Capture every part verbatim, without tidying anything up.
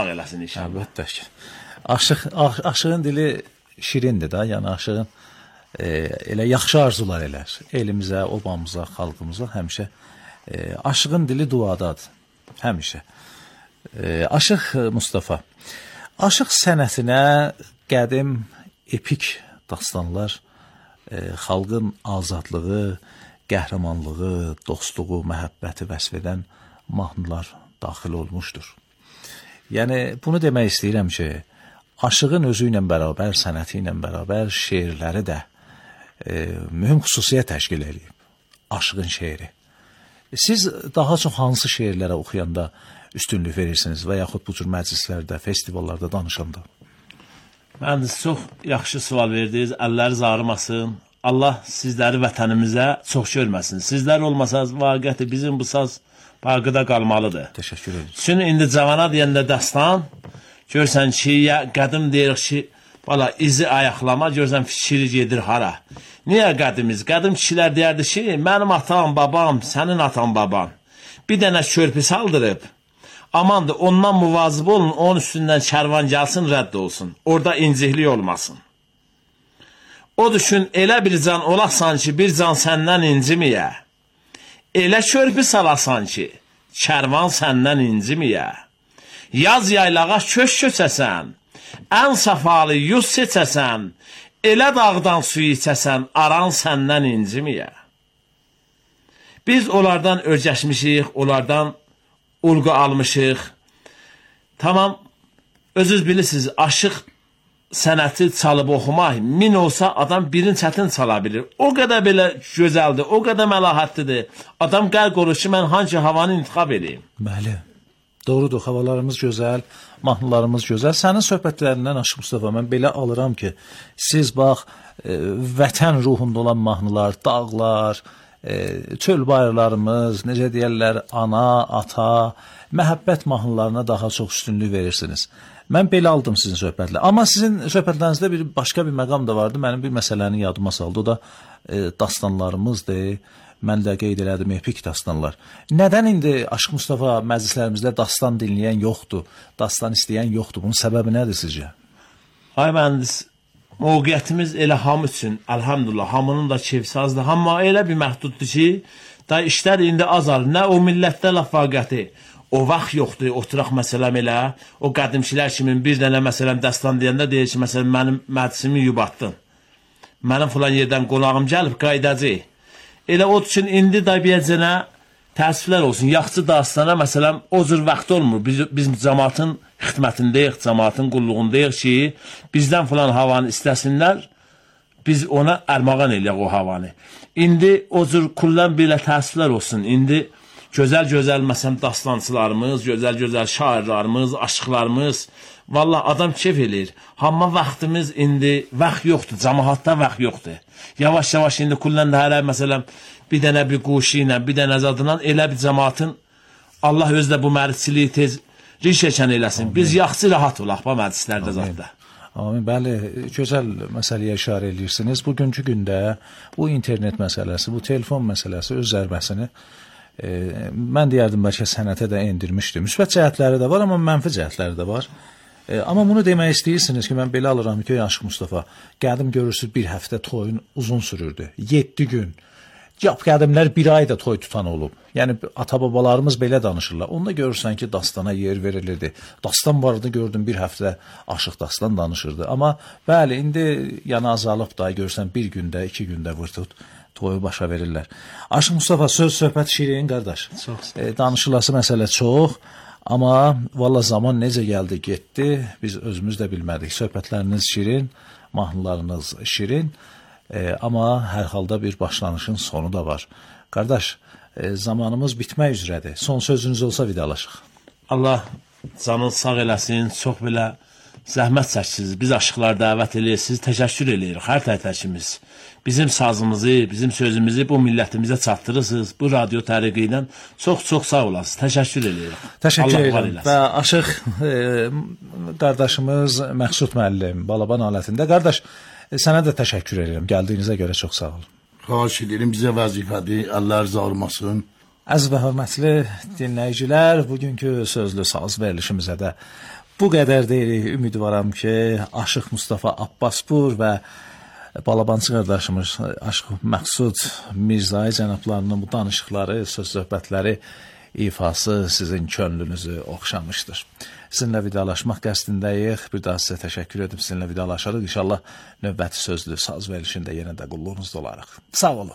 eləsin inşallah. Əlbəttə ki. Aşıq, aşığın dili şirindir da, yəni aşığın e, elə yaxşı arzular elər. Elimizə, obamıza, xalqımıza həmişə e, aşığın dili duadadır. Həmişə. E, Aşıq Mustafa, aşıq sənətinə qədim epik dastanlar e, xalqın azadlığı, qəhrəmanlığı, dostluğu, məhəbbəti vəsf edən mahnılar daxil olmuşdur. Yəni, bunu demək istəyirəm ki, aşığın özü ilə bərabər, sənəti ilə bərabər şeirləri də e, mühüm xüsusiyyət təşkil edib. Aşığın şeiri. Siz daha çox hansı şeirlərə oxuyanda üstünlük verirsiniz və yaxud bu cür məclislərdə, festivallarda danışanda? Mən çox yaxşı sual verdiniz, əlləriniz ağrımasın. Allah sizləri vətənimizə çox görməsin. Sizlər olmasaz, vaqiəti bizim bu saz Bağıda qalmalıdır. Təşəkkür ederim. Çünki indi cavana deyəndə dastan, görsən ki, ya qədim deyirik ki, valla izi ayaqlama, görsən fikri gedir hara. Niyə qədimiz? Qədim kişilər deyərdi ki, mənim atam, babam, sənin atan, baban bir dənə körpü saldırıb, amandır, ondan muvazib olun, onun üstündən kərvan gəlsin, rədd olsun. Orada inciklik olmasın. O düşün, elə bir can olasan ki, bir can səndən inciməyə. Elə körpü salasan ki, kərvan səndən inciməyə. Yaz yaylağa köş köçəsən, ən safalı yuz seçəsən, elə dağdan suyu içəsən, aran səndən inciməyə. Biz onlardan örgəşmişik, onlardan ulğu almışıq. Tamam, özünüz bilirsiniz, aşıq sənəti çalıb oxumaq, min olsa adam birin çətin çala bilir. O qədər belə gözəldir, o qədər məlahətlidir. Adam qərq olur ki, mən hangi havanı intiqab edeyim? Bəli, doğrudur, havalarımız gözəl, mahnılarımız gözəl. Sənin söhbətlərindən Aşıq Mustafa, mən belə alıram ki, siz bax, e, vətən ruhunda olan mahnılar, dağlar, e, çöl bayırlarımız, necə deyərlər, ana, ata, məhəbbət mahnılarına daha çox üstünlük verirsiniz. Mən belə aldım sizin söhbətlə. Amma sizin söhbətlərinizdə bir başqa bir məqam da vardı. Mənim bir məsələni yadıma saldı. O da e, dastanlarımızdır. Mən də qeyd elədim, epik dastanlar. Nədən indi Aşıq Mustafa məclislərimizdə dastan dinləyən yoxdur, dastan istəyən yoxdur? Bunun səbəbi nədir sizcə? Ay mühəndis, mövqeyyətimiz elə hamı üçün, əlhamdülillah, hamının da keyfsi azdır. Amma elə bir məhduddur ki, da işlər indi azalır. Nə o millətdə laf vaqiyyəti. O vaxt yoxdur, oturaq məsələm elə, o qədimçilər kimi bir dənə məsələm dəstan deyəndə deyir ki, məsələn, mənim məclisimi yubatdın. Mənim filan yerdən qonağım gəlib, qaydacı. Elə o üçün indi da bir cənə təəssüflər olsun, yaxçı dastana, məsələn, o cür vaxt olmur. Biz, biz cəmatın xidmətindəyik, cəmatın qulluğundayıq ki, bizdən filan havanı istəsinlər, biz ona ərmağan eləyək o havanı. İndi o cür kullan belə təəssüflər olsun, indi gözəl-gözəl, məsələn, dastancılarımız, gözəl-gözəl şairlarımız, aşıqlarımız, valla adam keyf eləyir. Amma vaxtımız indi, vaxt yoxdur, cəmahatda vaxt yoxdur. Yavaş-yavaş indi kullan da hələ, məsələn, bir dənə bir quşu ilə, bir dənə zadından elə bir cəmaatın, Allah özdə bu mərçiliyi tez rişəkən eləsin. Biz yaxçı rahat olaq bu məclislərdə zadda. Amin, bəli, gözəl məsələyə işarə edirsiniz. Bugünkü gündə bu internet məsələsi, bu telefon məsələsi öz zərbəsini E, mən deyərdim bəlkə sənətə də endirmişdim. Müsbət cəhətləri də var, amma mənfi cəhətləri də var. E, amma bunu demək istəyirsiniz ki, mən belə alıram ki, Aşıq Mustafa, qədim görürsünüz bir həftə toyun uzun sürürdü. yeddi gün. Yap qədimlər bir ay da toy tutan olub. Yəni, ata-babalarımız belə danışırlar. Onda görürsən ki, dastana yer verilirdi. Dastan vardı, gördüm bir həftə Aşıq dastan danışırdı. Amma bəli, indi yəni azalıb da, görürsən bir gündə, iki gündə vırtut toyu başa verirlər. Aşıq Mustafa, söz söhbət şirin, qardaş. E, danışılası məsələ çox, amma valla zaman necə gəldi, getdi, biz özümüz də bilmədik. Söhbətləriniz şirin, mahnılarınız şirin, e, amma hər halda bir başlanışın sonu da var. Qardaş, e, zamanımız bitmək üzrədir. Son sözünüz olsa vidalaşıq. Allah canın sağ eləsin, çox belə zəhmət çəksiniz. Biz aşıqlar dəvət eləyirsiniz, təşəkkür eləyirik, hər tək-təkimiz. Bizim sazımızı, bizim sözümüzü bu millətimizə çatdırırsınız. Bu radyo təriqi ilə çox-çox sağ olasınız. Təşəkkür edirik. Təşəkkür edirəm. Və Aşıq e, qardaşımız Məqsud müəllim, Balaban alətində. Qardaş, e, sənə də təşəkkür edirəm. Gəldiyinizə görə çox sağ olun. Xahiş edirəm, bizə vəzifədir. Allah rızə olmasın. Əziz və hörmətli dinləyicilər, bugünkü sözlü saz verilişimizə də bu qədər deyirik. Ümidvaram ki, Aşıq Mustafa Abbaspur və Balabançı qardaşımız Aşıq Məqsud Mirzai cənablarının bu danışıqları, söz söhbətləri ifası sizin könlünüzü oxşamışdır. Sizinlə vidalaşmaq qəsdindəyik. Bir daha sizə təşəkkür edib sizinlə vidalaşarıq. İnşallah növbəti sözlü saz verilişində yenə də qulluğunuzda olarıq. Sağ olun.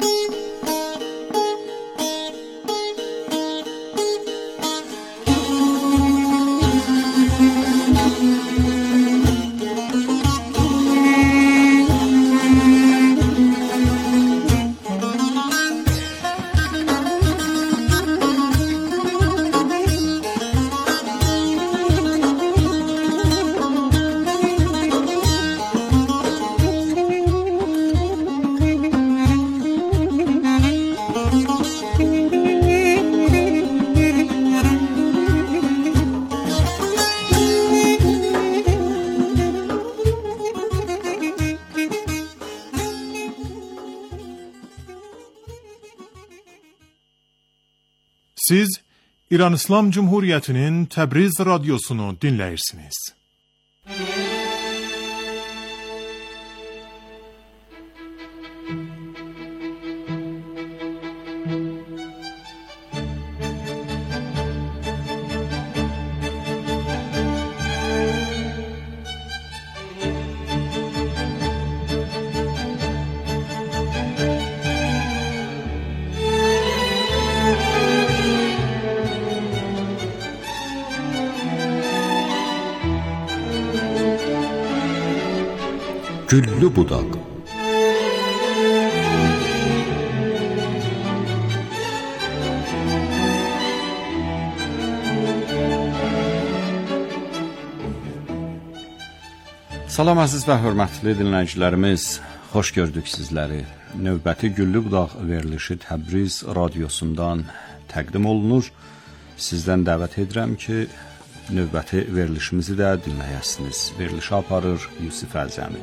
Siz İran İslam Cumhuriyeti'nin Təbriz radyosunu dinləyirsiniz. Güllü budaq. Salam əziz və hörmətli dinləyicilərimiz, xoş gördük sizləri. Növbəti Güllü budaq verilişi Təbriz radiosundan təqdim olunur. Sizdən dəvət edirəm ki, növbəti verilişimizi də dinləyəsiniz. Verilişi aparır Yusif Əzəmi.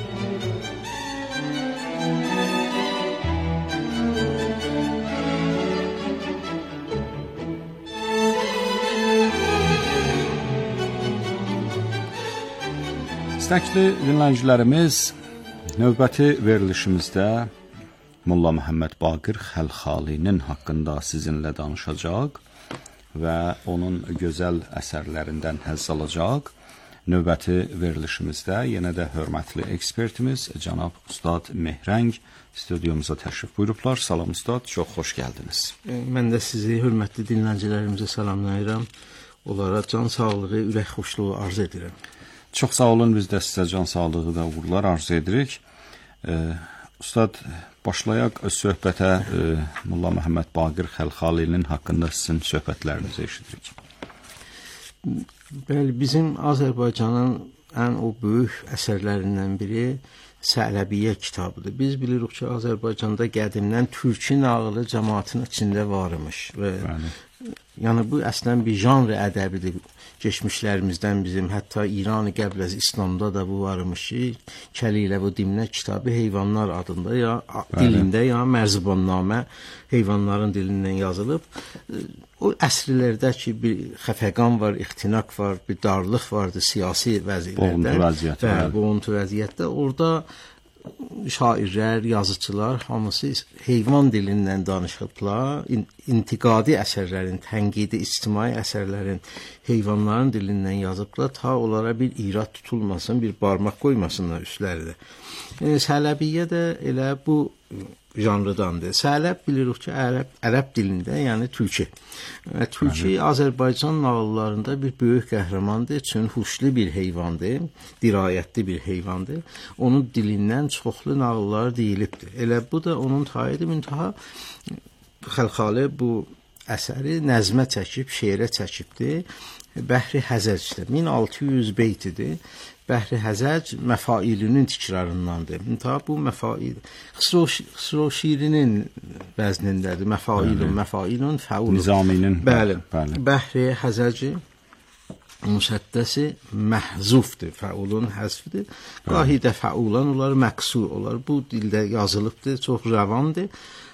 İstəkli dinləyicilərimiz, növbəti verilişimizdə Molla Məhəmməd Baqir Xəlxalinin haqqında sizinlə danışacaq və onun gözəl əsərlərindən həzz alacaq. Növbəti verilişimizdə yenə də hörmətli ekspertimiz cənab Ustad Mehrəng studiyumuza təşrif buyurublar. Salam Ustad, çox xoş gəldiniz. Mən də sizi hörmətli dinləyicilərimizə salamlayıram. Onlara can sağlığı, ürək xoşluğu arzu edirəm. Çox sağ olun, biz də sizə can sağlığı və uğurlar arzu edirik. Ee, Ustad, başlayaq söhbətə e, Molla Məhəmməd Baqir Xəlxalinin haqqında sizin söhbətlərinizi eşidirik. Bəli, bizim Azərbaycanın ən o böyük əsərlərindən biri Sələbiyyə kitabıdır. Biz bilirik ki, Azərbaycanda qədimdən türkü nağılı cəmaatın içində varmış və Bəli. Yəni bu əslən bir janr ədəbidir. Geçmişlərimizdən bizim, hətta İran-ı Qəbləz İslamda da bu varmış ki, Kəlilə bu Dimnə kitabı heyvanlar adında ya Bəli. dilində ya Mərzibannamə heyvanların dilindən yazılıb. O əsrlərdə ki, bir xəfəqan var, ixtinaq var, bir darlıq vardı siyasi vəziyyətdə. Boğuntu vəziyyətdə. Və boğuntu vəziyyətdə orada şairlər, yazıçılar hamısı heyvan dilindən danışıblar. İntiqadi əsərlərin, tənqidi ictimai əsərlərin heyvanların dilindən yazıblar. Ta onlara bir irad tutulmasın, bir barmaq qoymasınlar üstlərində. Yəni, Sələbiyyə də elə bu janrıdandır. Sələb bilirik ki, ərəb, ərəb dilində, yəni türkü. Və türkü Azərbaycan nağıllarında bir böyük qəhrəmandır, üçün huşlu bir heyvandır, dirayətli bir heyvandır. Onun dilindən çoxlu nağıllar deyilibdir. Elə bu da onun tayidi müntaha Xəlxali bu əsəri nəzmə çəkib, şeirə çəkibdir. Bəhri Həzəcdir. min altı yüz beytidir. Bəhri Həzəc məfailinin tikrarındandır. Ta bu məfail Xısro şiirinin vəznindədir. Məfailun, məfailun, fəulun. Nizaminin. Bəli. Bəli. Bəhri Həzəci müsəddəsi məhzufdur. Fəulun həzfdir. Qahi də fəulan olar, məqsur olar. Bu dildə yazılıbdır, çox rəvandır.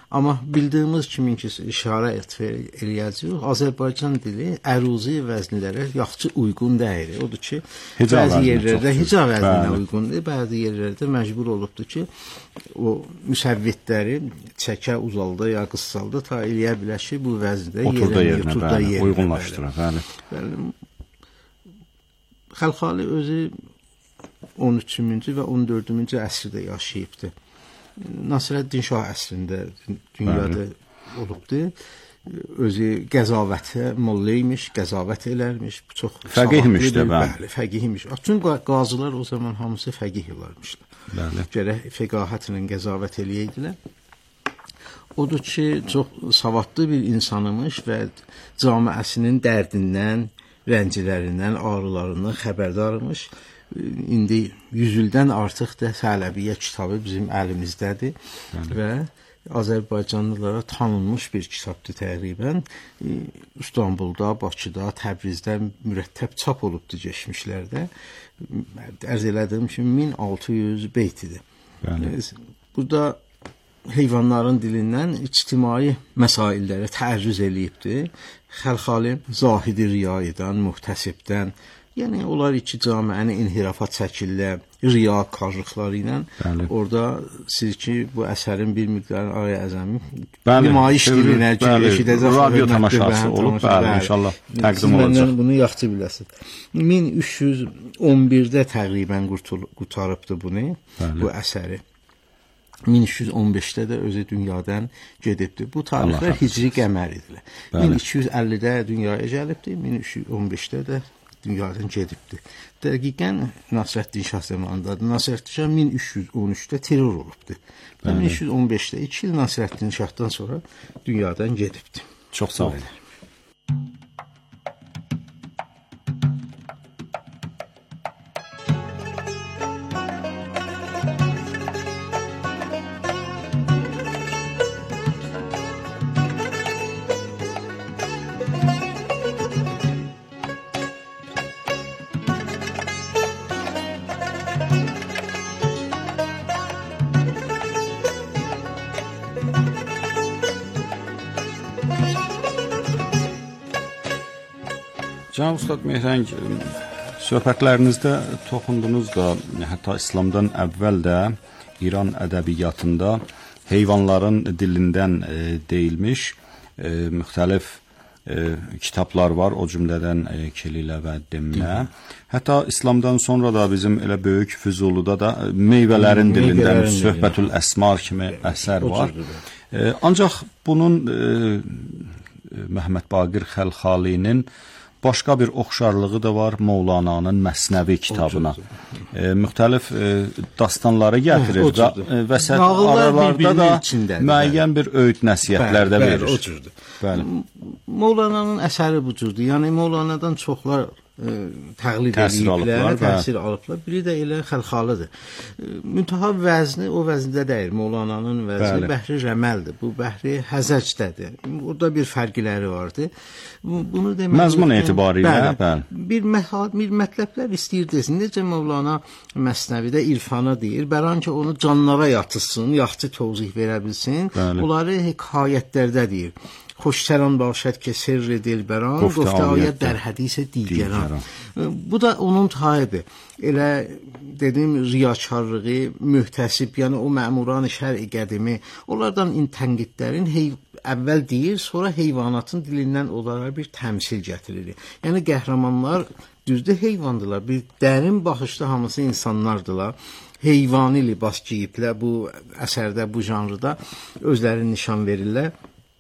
Amma bildiyimiz kimi ki, işarə eləyəcək, Azərbaycan dili əruzi vəznlərə yaxşı uyğun deyil. Odur ki, Hica bəzi vəzni yerlərdə çox hica vəzninə Bəli. uyğundur, bəzi yerlərdə məcbur olubdur ki, o müsəvvitləri çəkə uzalda ya qıssalda ta eləyə bilər ki, bu vəzndə Oturda yerə, yerinə, oturda bəli, yerinə, uyğunlaşdırır, bəli. bəli. Xəlxali özü on üçüncü və on dördüncü əsrdə yaşayıbdı. Nasirəddin Şah əsrində dünyada olubdu. Özü qəzavətə molla imiş, qəzavət elərmiş. Bu çox fəqihmiş də, bəli. Bəli, fəqihmiş. Çünki qazılar o zaman hamısı fəqih olarmışlar. Bəli. Gərək fəqahətlə qəzavət eləyəydilər. Odur ki, çox savadlı bir insanımış və camiəsinin dərdindən, rəncilərindən, ağrılarından xəbərdarmış. İndi yüz ildən artıq da Sələbiyyə kitabı bizim əlimizdədir Bəli. Və Azərbaycanlılara tanınmış bir kitabdır təqribən. İstanbulda, Bakıda, Təbrizdə mürəttəb çap olubdur keçmişlərdə. Ərz elədiyim kimi min altı yüz beytidir. Bəli. Burada heyvanların dilindən ictimai məsaillərə tərcüz eləyibdir. Xəlxali Zahidi Riyayidən, Muhtəsibdən, yəni onlar iki camiəni inhirafa çəkirlər, riyakarlıqları ilə. Orada siz ki, bu əsərin bir miqdarı Ay Əzəmi nümayiş dilinə eşidəcək. Radio tamaşası olub, bəli, inşallah təqdim olacaq. Siz bunu yaxşı biləsiniz. min üç yüz on birdə təqribən qurtarıbdı bunu, bəli. Bu əsəri. min üç yüz on beşdə də özü dünyadan gedibdir. Bu tarixlər hicri qəməridirlər. min iki yüz əllidə dünyaya gəlibdir, min üç yüz on beşdə də dünyadan gedibdir. Dəqiqən Nasrəddin Şah zamanındadır. Nasrəddin Şah min üç yüz on üçdə terror olubdur. min üç yüz on beşdə iki il Nasrəddin Şahdan sonra dünyadan gedibdir. Çox sağ olun. Cənab Ustad Mehrəng, söhbətlərinizdə toxundunuz da, hətta İslamdan əvvəl də İran ədəbiyyatında heyvanların dilindən e, deyilmiş e, müxtəlif e, kitablar var, o cümlədən e, Kelilə və Demnə. Hətta İslamdan sonra da bizim elə böyük Füzuluda da meyvələrin dilindən Söhbətül Əsmar kimi əsər var. E, ancaq bunun e, Məhəmməd Baqir Xəlxalinin başqa bir oxşarlığı da var Mövlananın Məsnəvi kitabına. E, müxtəlif e, dastanları gətirir və e, vəsət aralarda da müəyyən bir öyüd nəsihətlər də verir. Bəli, o cürdür. Bəli. Mövlananın əsəri bu cürdür. Yəni Mövlanadan çoxlar e, təqlid ediblər, təsir alıblar. Biri də elə Xəlxalıdır. E, Müntaha vəzni o vəzində deyil. Mövlananın vəzni Bəhri Rəməldir. Bu Bəhri Həzəcdədir. Orada bir fərqləri vardı. Bunu demək məzmun etibarilə, bəli. Bir məhal, bir mətləblər istəyirdiniz. Necə Mövlana Məsnəvidə irfana deyir, bəran ki onu canlara yatırsın, yaxşı tövzih verə bilsin. Bəli. Onları hekayətlərdə deyir. Xoşsəran başad ki sirr dilbəran, qofta ayət dər hədisə digəran. Bu da onun tayıdır. Elə dedim riyakarlığı, mühtəsib, yəni o məmuran şər'i qədimi, onlardan tənqidlərin heyv əvvəl deyir, sonra heyvanatın dilindən onlara bir təmsil gətirir. Yəni qəhrəmanlar düzdür heyvandılar, bir dərin baxışda hamısı insanlardılar. Heyvani libas geyiblər bu əsərdə, bu janrda özlərini nişan verirlər.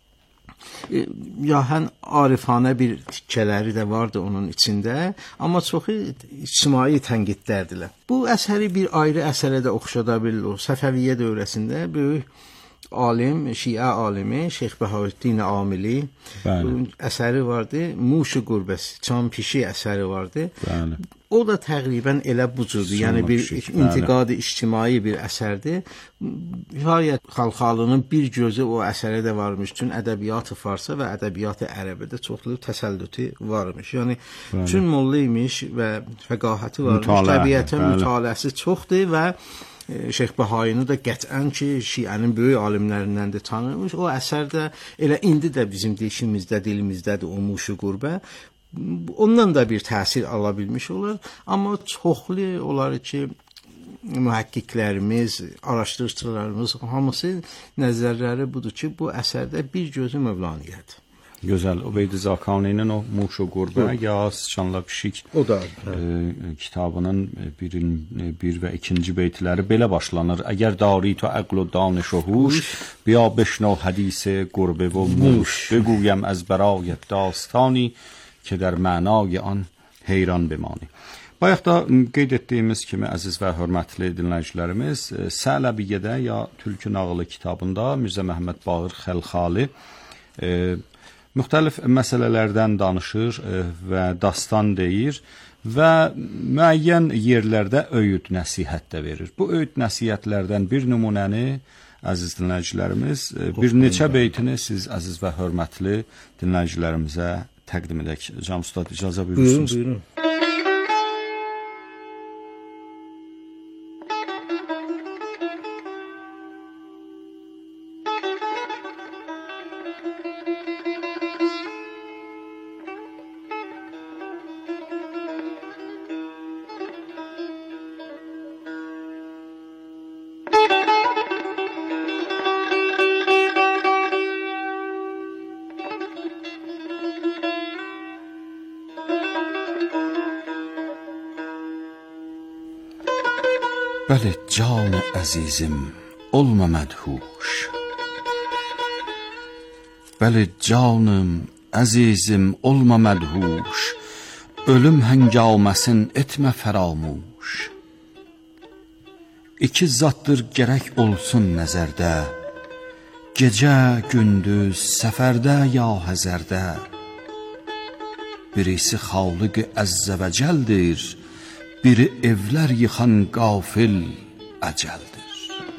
Yahən arifanə bir tikkələri də vardı onun içində, amma çoxu ictimai tənqidlərdirlər. Bu əsəri bir ayrı əsərə də oxşada bilir. Səfəviyyə dövrəsində böyük alim, Şiə alimi Şeyx Bəhaüddin Amili əsəri vardı. Muşu Qurbəsi, Çampişi əsəri vardı. Bəli. O da təqribən elə bu cürdür. Yəni bir intiqadi ictimai bir əsərdir. Nihayət Xəlxalının bir gözü o əsərə də varmış. Çünki ədəbiyyatı Farsa və ədəbiyyatı Ərəbidə çoxlu təsəllütü varmış. Yəni çün molla imiş və fəqahəti varmış. Təbiətə mütaliəsi çoxdur və Şeyx Bəhaini də qətvən ki, Şiənin böyük alimlərindən də tanınmış. O əsər də elə indi də bizim dilimizdə, dilimizdədir o Muşu Qurbə. Ondan da bir təsir ala bilmiş olar, amma çoxlu olar ki, mühəkkiklərimiz, araşdırıcılarımız hamısı nəzərləri budur ki, bu əsərdə bir gözü Mövlaniyədir. Gözəl. Ubeydi Zakaninin o Muşu Qurbə ya Sıçanla Pişik o da e, kitabının birin, bir və ikinci beytləri belə başlanır. Əgər dari to əql و دانش و هوش بیا بشنو حدیث گربه و موش بگویم از برای داستانی که در معنای آن heyran bemani. Bayaq da qeyd etdiyimiz kimi əziz və hörmətli dinləyicilərimiz, Sələbiyyədə ya Tülkü nağılı kitabında Mirzə Məhəmməd Baqir Xəlxali e, müxtəlif məsələlərdən danışır e, və dastan deyir və müəyyən yerlərdə öyüd nəsihət də verir. Bu öyüd nəsihətlərdən bir nümunəni əziz dinləyicilərimiz, e, bir neçə beytini siz əziz və hörmətli dinləyicilərimizə təqdim edək. Cam Ustad icazə buyurursunuz. Buyurun, buyurun. Bəli, can əzizim, olma mədhuş. Bəli, canım, əzizim, olma mədhuş. Ölüm həngaməsin, etmə fəramuş. İki zaddır gərək olsun nəzərdə. Gecə, gündüz, səfərdə ya həzərdə. Birisi Xaliq Əzzə və Cəldir, biri evlər yıxan qafil əcəldir.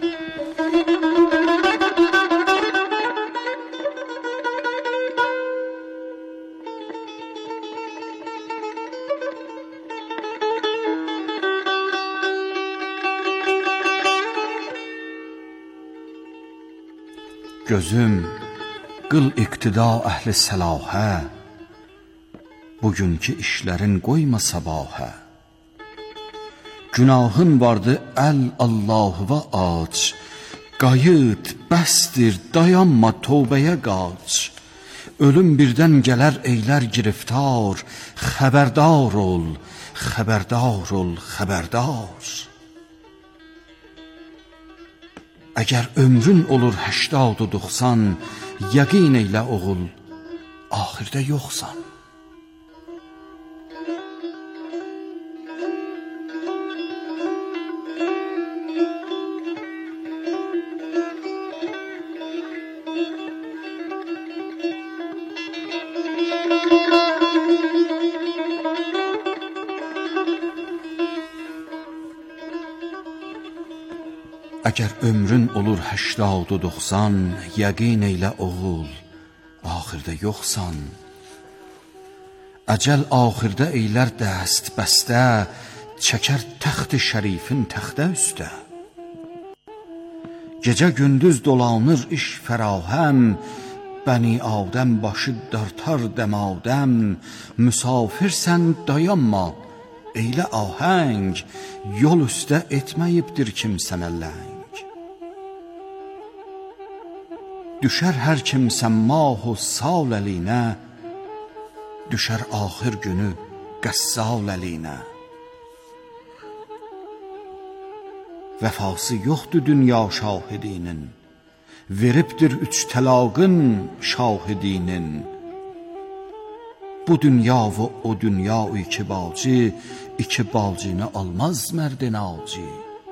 Gözüm, qıl iqtida əhli səlahə, bugünkü işlərin qoyma sabahə. Günahın vardı əl Allahıva aç, qayıt, bəsdir, dayanma, tövbəyə qaç. Ölüm birdən gələr eylər giriftar, xəbərdar ol, xəbərdar ol, xəbərdar. Əgər ömrün olur həştad u doxsan, yəqin eylə oğul, axirdə yoxsan. Əgər ömrün olur həştad u doxsan, yəqin eylə oğul, axirdə yoxsan. Əcəl axirdə eylər dəst bəstə, çəkər təxt-i şərifin təxtə üstə. Gecə gündüz dolanır iş fərahəm, bəni Adəm başı dartar dəmadəm. Müsafirsən dayanma, eylə ahəng, yol üstə etməyibdir kimsənə ləng. Düşər hər kimsən mahu sal əlinə, düşər axır günü qəssal əlinə. Vəfası yoxdur dünya şahidinin, veribdir üç təlaqın şahidinin. Bu dünya və o dünya iki balcı, iki balcını almaz mərdin alcı.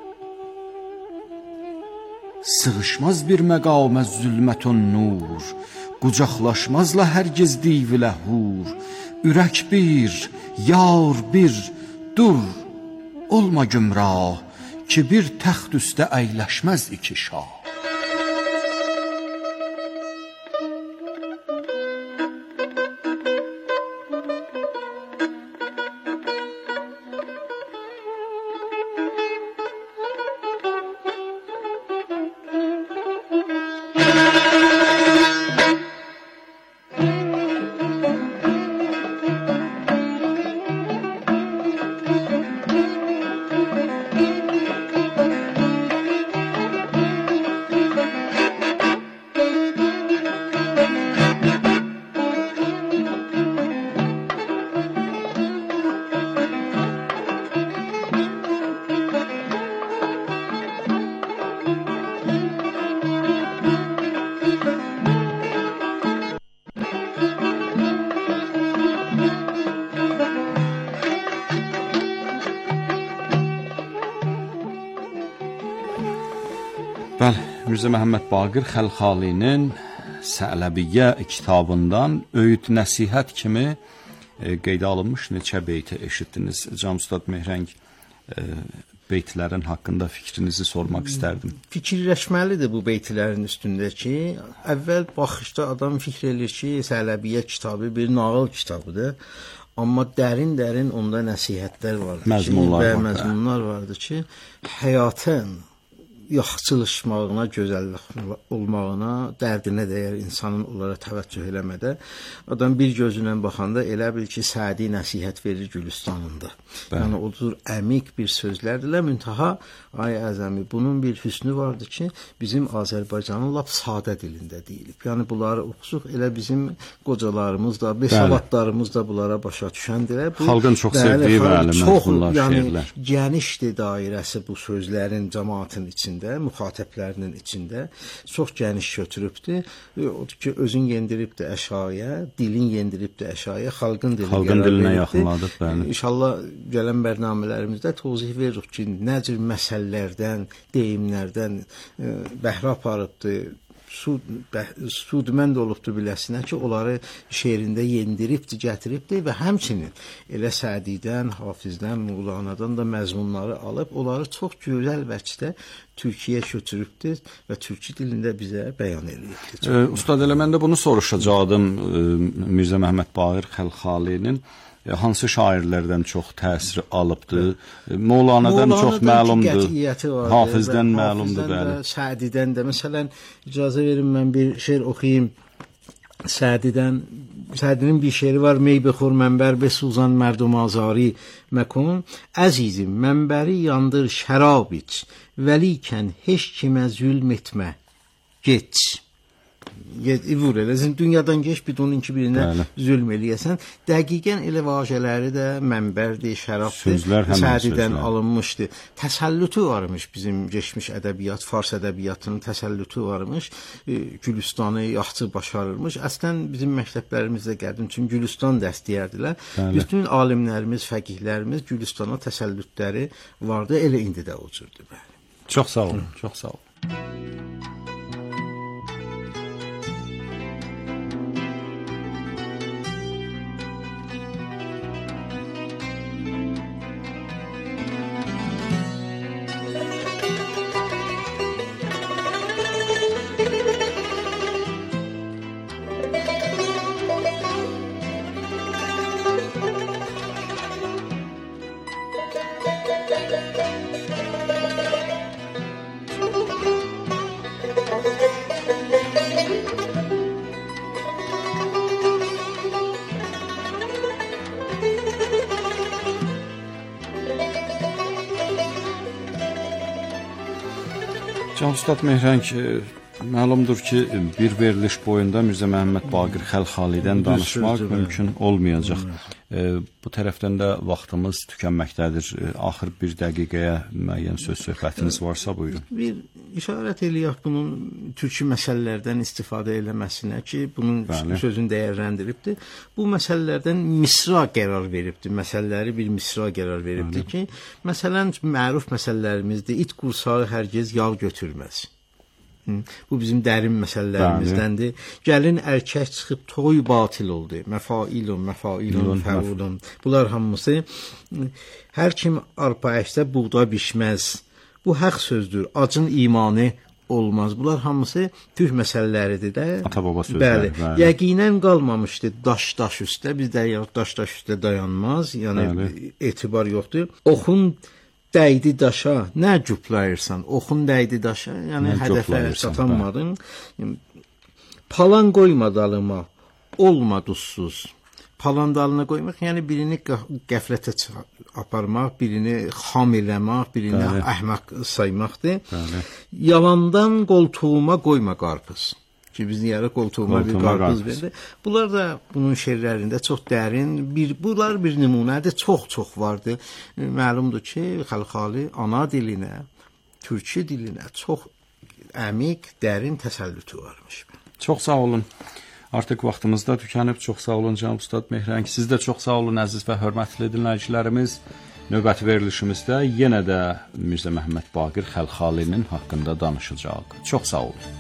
Sığışmaz bir məqamə zülmətun nur, qucaqlaşmazla hərgiz divilə hur. Ürək bir, yar bir, dur, olma gümrah, ki bir təxt üstə əyləşməz iki şah. Bəli, Mirzə Məhəmməd Baqir Xəlxalinin Sə'ləbiyyə kitabından öyüd nəsihət kimi e, qeydə alınmış neçə beyti eşitdiniz. Can Ustad Mehrəng, e, beytlərin haqqında fikrinizi sormaq istərdim. Fikirləşməlidir bu beytlərin üstündə ki, əvvəl baxışda adam fikr edir ki, Sə'ləbiyyə kitabı bir nağıl kitabıdır. Amma dərin-dərin onda nəsihətlər var. Məzmunlar və var. Məzmunlar vardır ki, həyatın yaxşılaşmağına, gözəllik olmağına, dərdinə dəyər insanın onlara təvəccüh eləmədə adam bir gözünlə baxanda elə bil ki, Sədi nəsihət verir Gülüstanında. Bəli. Yəni o cür əmiq bir sözlərdirlər. Müntaha ay əzəmi bunun bir hüsnü vardır ki, bizim Azərbaycanın lap sadə dilində deyilib. Yəni bunları oxusuq elə bizim qocalarımız da, besavadlarımız da bunlara başa düşəndirlər. Bu xalqın çox sevdiyi və məzmunlar, yəni, şeirlər. Genişdir dairəsi bu sözlərin cəmaatın içində. Müxatəblərinin içində çox geniş götürübdür. Odur ki, özün yendiribdir əşaya, dilin yendiribdir əşaya, xalqın dilinə, xalqın dilinə yaxınladıb. Bəli. İnşallah gələn bərnamələrimizdə tozih veririk ki, nə cür məsəllərdən, deyimlərdən bəhrə aparıbdır. Sud, sudmənd olubdur biləsinə ki, onları şeirində yendiribdir, gətiribdir və həmçinin elə Sədidən, Hafizdən, Mevlanadan da məzmunları alıb, onları çox gözəl vəçdə Türkiyə götürübdür və türkçe dilində bizə bəyan edibdir. E, Ustad, elə mən də bunu soruşacaqdım e, Mirzə Məhəmməd Baqir Xəlxalinin hansı şairlərdən çox təsir alıbdır? Mevlana'dan çox məlumdur. Hafizdən məlumdur, bəli. Sədidən də məsələn icazə verin mən bir şeir oxuyum. Sədidən Sədinin bir şeiri var. Mey bexor mənbər be suzan mərdum azari məkun. Əzizim mənbəri yandır şərab iç. Vəlikən heç kimə zülm etmə. Geç. Vur eləsin, dünyadan geç, bir onun ki birinə Bəli. Zülm eləyəsən. Dəqiqən elə vacələri də mənbərdir, şərabdır, Sədidən alınmışdır. Təsəllütü varmış bizim geçmiş ədəbiyyat, Fars ədəbiyyatının təsəllütü varmış. Gülüstanı yaxşı başarırmış. Əslən bizim məktəblərimizdə qədim üçün Gülüstan dərs deyərdilər. Bəli. Bütün alimlərimiz, fəqihlərimiz Gülüstana təsəllütləri vardı, elə indi də o cürdür. Bəli. Çox sağ olun, çox sağ olun. Can Ustad Mehrəng, məlumdur ki, bir veriliş boyunda Mirzə Məhəmməd Baqir Xəlxalidən danışmaq mümkün olmayacaq. E, bu tərəfdən də vaxtımız tükənməkdədir. E, axır bir dəqiqəyə müəyyən söz söhbətiniz varsa buyurun. Bir işarət eləyək bunun türkçe məsələlərdən istifadə eləməsinə ki, bunun Bəli. Sözünü dəyərləndiribdir. Bu məsələlərdən misra qərar veribdir. Məsələləri bir misra qərar veribdir Bəli. Ki, məsələn, məruf məsələlərimizdir. İt qursağı hərgiz yağ götürməz. Bu bizim dərin məsələlərimizdəndir. Gəlin erkək çıxıb toy batil oldu. Məfailun, məfailun, fəulun. Bunlar hamısı hər kim arpa əksə buğda bişməz. Bu haqq sözdür. Acın imanı olmaz. Bunlar hamısı türk məsələləridir də. Ata-baba sözləri. Bəli. Yəqinən qalmamışdı daş-daş üstə. Bizdə daş-daş üstə dayanmaz. Yəni Bəli. Etibar yoxdur. Oxun dəydi daşa, nə cüplayırsan? Oxun dəydi daşa, yəni nə hədəfə çatanmadın. Palan qoyma dalıma, olma duzsuz. Palan dalına qoymaq, yəni birini qəflətə aparmaq, birini xam eləmək, birini Bəli. Əhmaq saymaqdır. Bəli. Yalandan qoltuğuma qoyma qarpız. Ki biz yarı qoltuğuma bir qarpız verdi. Bunlar da bunun şeirlərində çox dərin, bir bunlar bir nümunədir, çox-çox vardı. Məlumdur ki, Xəlxali ana dilinə, türkçe dilinə çox əmiq, dərin təsəllütü varmış. Çox sağ olun. Artıq vaxtımız da tükənib. Çox sağ olun Can Ustad Mehrəng. Siz də çox sağ olun əziz və hörmətli dinləyicilərimiz. Növbəti verilişimizdə yenə də Mirzə Məhəmməd Baqir Xəlxalinin haqqında danışacağıq. Çox sağ olun.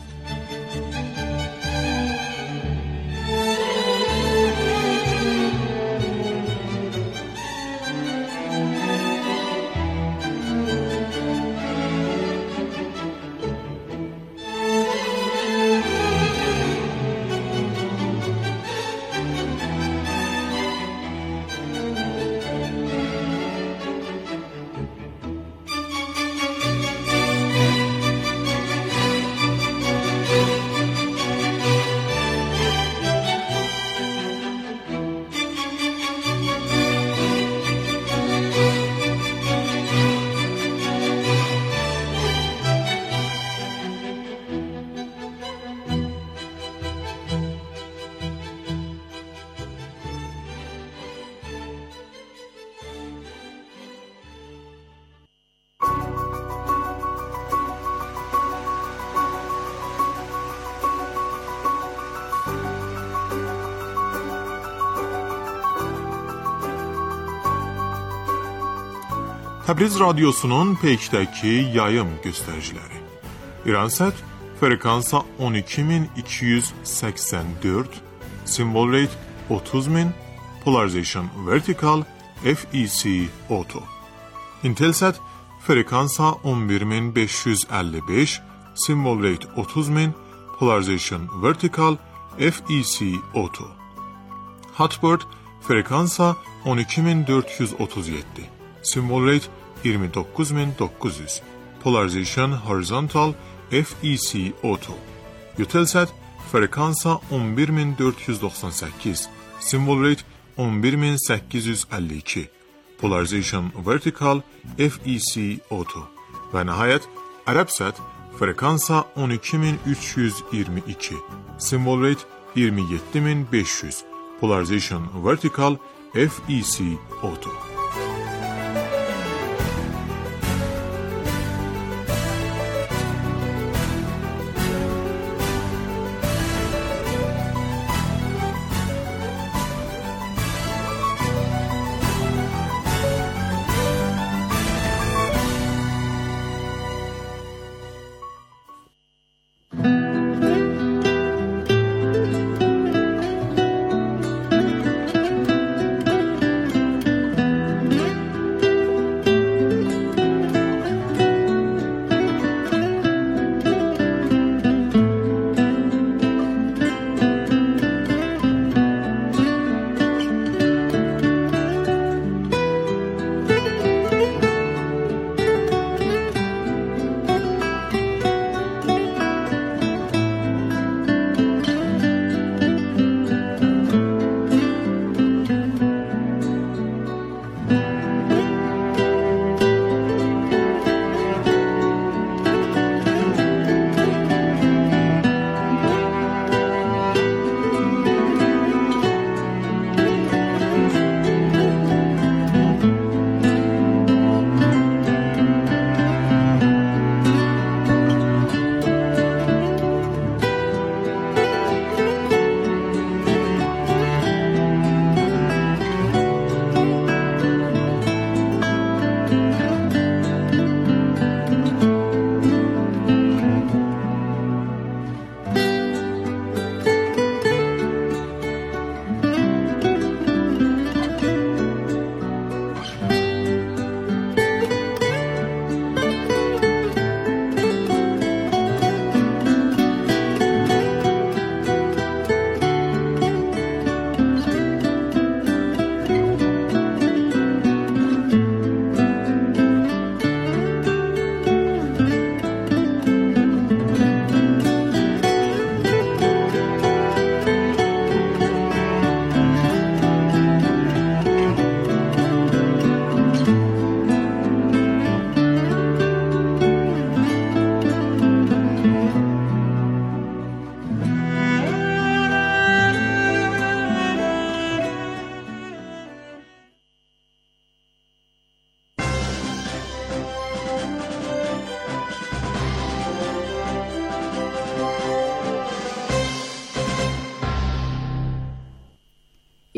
Təbriz Radyosu'nun Peyk'təki yayım göstəriciləri. İransat frekansa on iki min iki yüz səksən dörd, symbol rate otuz min, polarization vertical, F E C auto. Intelsat frekansa on bir min beş yüz əlli beş, symbol rate otuz min, polarization vertical, F E C auto. Hotbird frekansa on iki min dörd yüz otuz yeddi, symbol rate iyirmi dokuz min dokuz yüz, polarization horizontal, F E C auto. Eutelsat frekansa on bir min dörd yüz doxsan səkkiz, symbol rate on bir min səkkiz yüz əlli iki, polarization vertical, F E C auto. Və nəhayət Arabsat frekansa on iki min üç yüz iyirmi iki, symbol rate iyirmi yeddi min beş yüz, polarization vertical, F E C auto.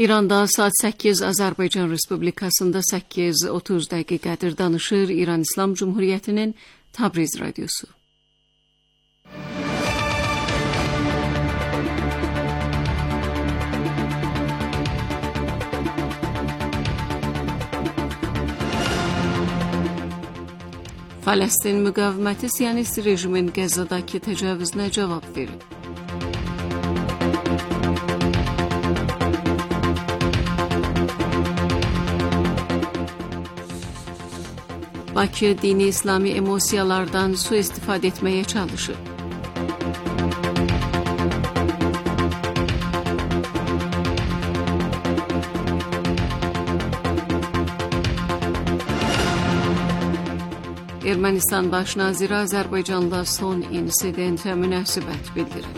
İranda saat səkkiz, Azərbaycan Respublikasında səkkiz otuz dəqiqədir danışır İran İslam Cumhuriyyətinin Təbriz radiosu. Fələstin müqaviməti Siyonist rejimin Qəzzadakı təcavüzünə cavab verib. Bakı dini İslami emosiyalardan sui-istifadə etməyə çalışır. Ermənistan baş naziri Azərbaycanla son insidentə münasibət bildirib.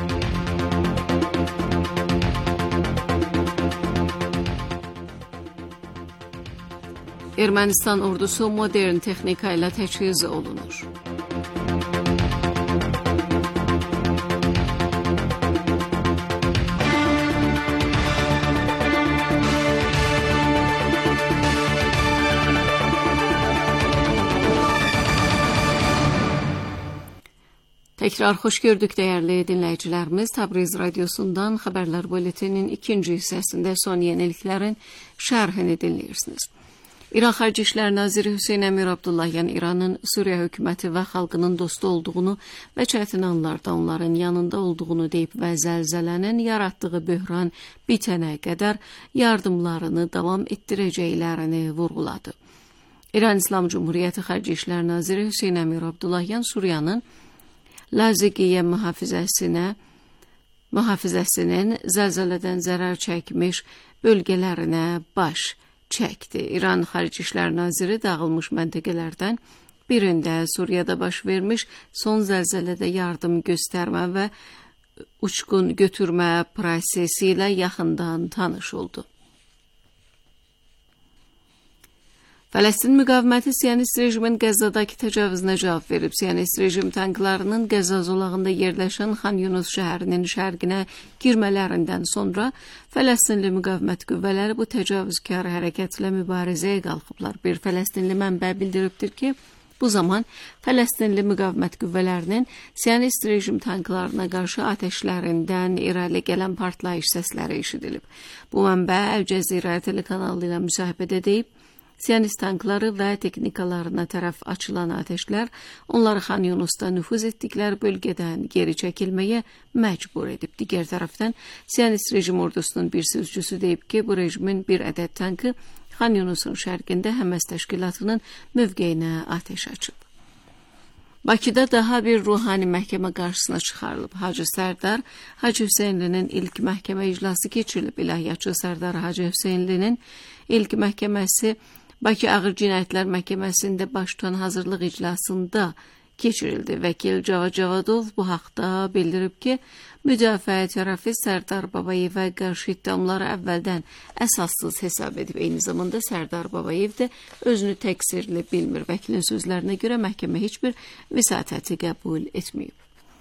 Ermənistan ordusu modern texnika ilə təchiz olunur. Tekrar xoş gördük dəyərli dinləyicilərimiz. Təbriz radiosundan xəbərlər buletininin ikinci hissəsində son yeniliklərin şərhini dinləyirsiniz. İran Xarici İşlər Naziri Hüseyn Əmir Abdullahian İranın Suriya hökuməti və xalqının dostu olduğunu və çətin anlarda onların yanında olduğunu deyib və zəlzələnin yaratdığı böhran bitənə qədər yardımlarını davam etdirəcəklərini vurğuladı. İran İslam Cumhuriyyəti Xarici İşlər Naziri Hüseyn Əmir Abdullahian Suriyanın Laziqiyyə mühafizəsinə mühafizəsinin zəlzələdən zərər çəkmiş bölgələrinə baş çəkdi. İran Xarici İşlər Naziri dağılmış məntəqələrdən birində Suriyada baş vermiş son zəlzələdə yardım göstərmə və uçqun götürmə prosesi ilə yaxından tanış oldu. Fələstin müqaviməti Siyonist rejimin Qəzzadakı təcavüzünə cavab verib. Siyonist rejim tanklarının Qəzza zolağında yerləşən Xan Yunus şəhərinin şərqinə girmələrindən sonra Fələstinli müqavimət qüvvələri bu təcavüzkar hərəkətlə mübarizəyə qalxıblar. Bir Fələstinli mənbə bildiribdir ki, bu zaman Fələstinli müqavimət qüvvələrinin Siyonist rejim tanklarına qarşı atəşlərindən irəli gələn partlayış səsləri eşidilib. Bu mənbə Əl Cəzirə telekanalı ilə müsahibədə deyib, Siyonist tankları və texnikalarına tərəf açılan atəşlər onları Xan Yunusda nüfuz etdikləri bölgədən geri çəkilməyə məcbur edib. Digər tərəfdən Siyonist rejim ordusunun bir sözcüsü deyib ki, bu rejimin bir ədəd tankı Xan Yunusun şərqində Həməs təşkilatının mövqeyinə atəş açıb. Bakıda daha bir ruhani məhkəmə qarşısına çıxarılıb. Hacı Sərdar Hacı Hüseynlinin ilk məhkəmə iclası keçirilib. İlahiyyatçı Sərdar Hacı Hüseynlinin ilk məhkəməsi Bakı Ağır Cinayətlər Məhkəməsində baş tutan hazırlıq iclasında keçirildi. Vəkil Cavad Cavadov bu haqda bildirib ki, müdafiə tərəfi Sərdar Babayevə qarşı ittihamları əvvəldən əsassız hesab edib. Eyni zamanda Sərdar Babayev də özünü təqsirli bilmir. Vəkilin sözlərinə görə məhkəmə heç bir vəsatəti qəbul etməyib.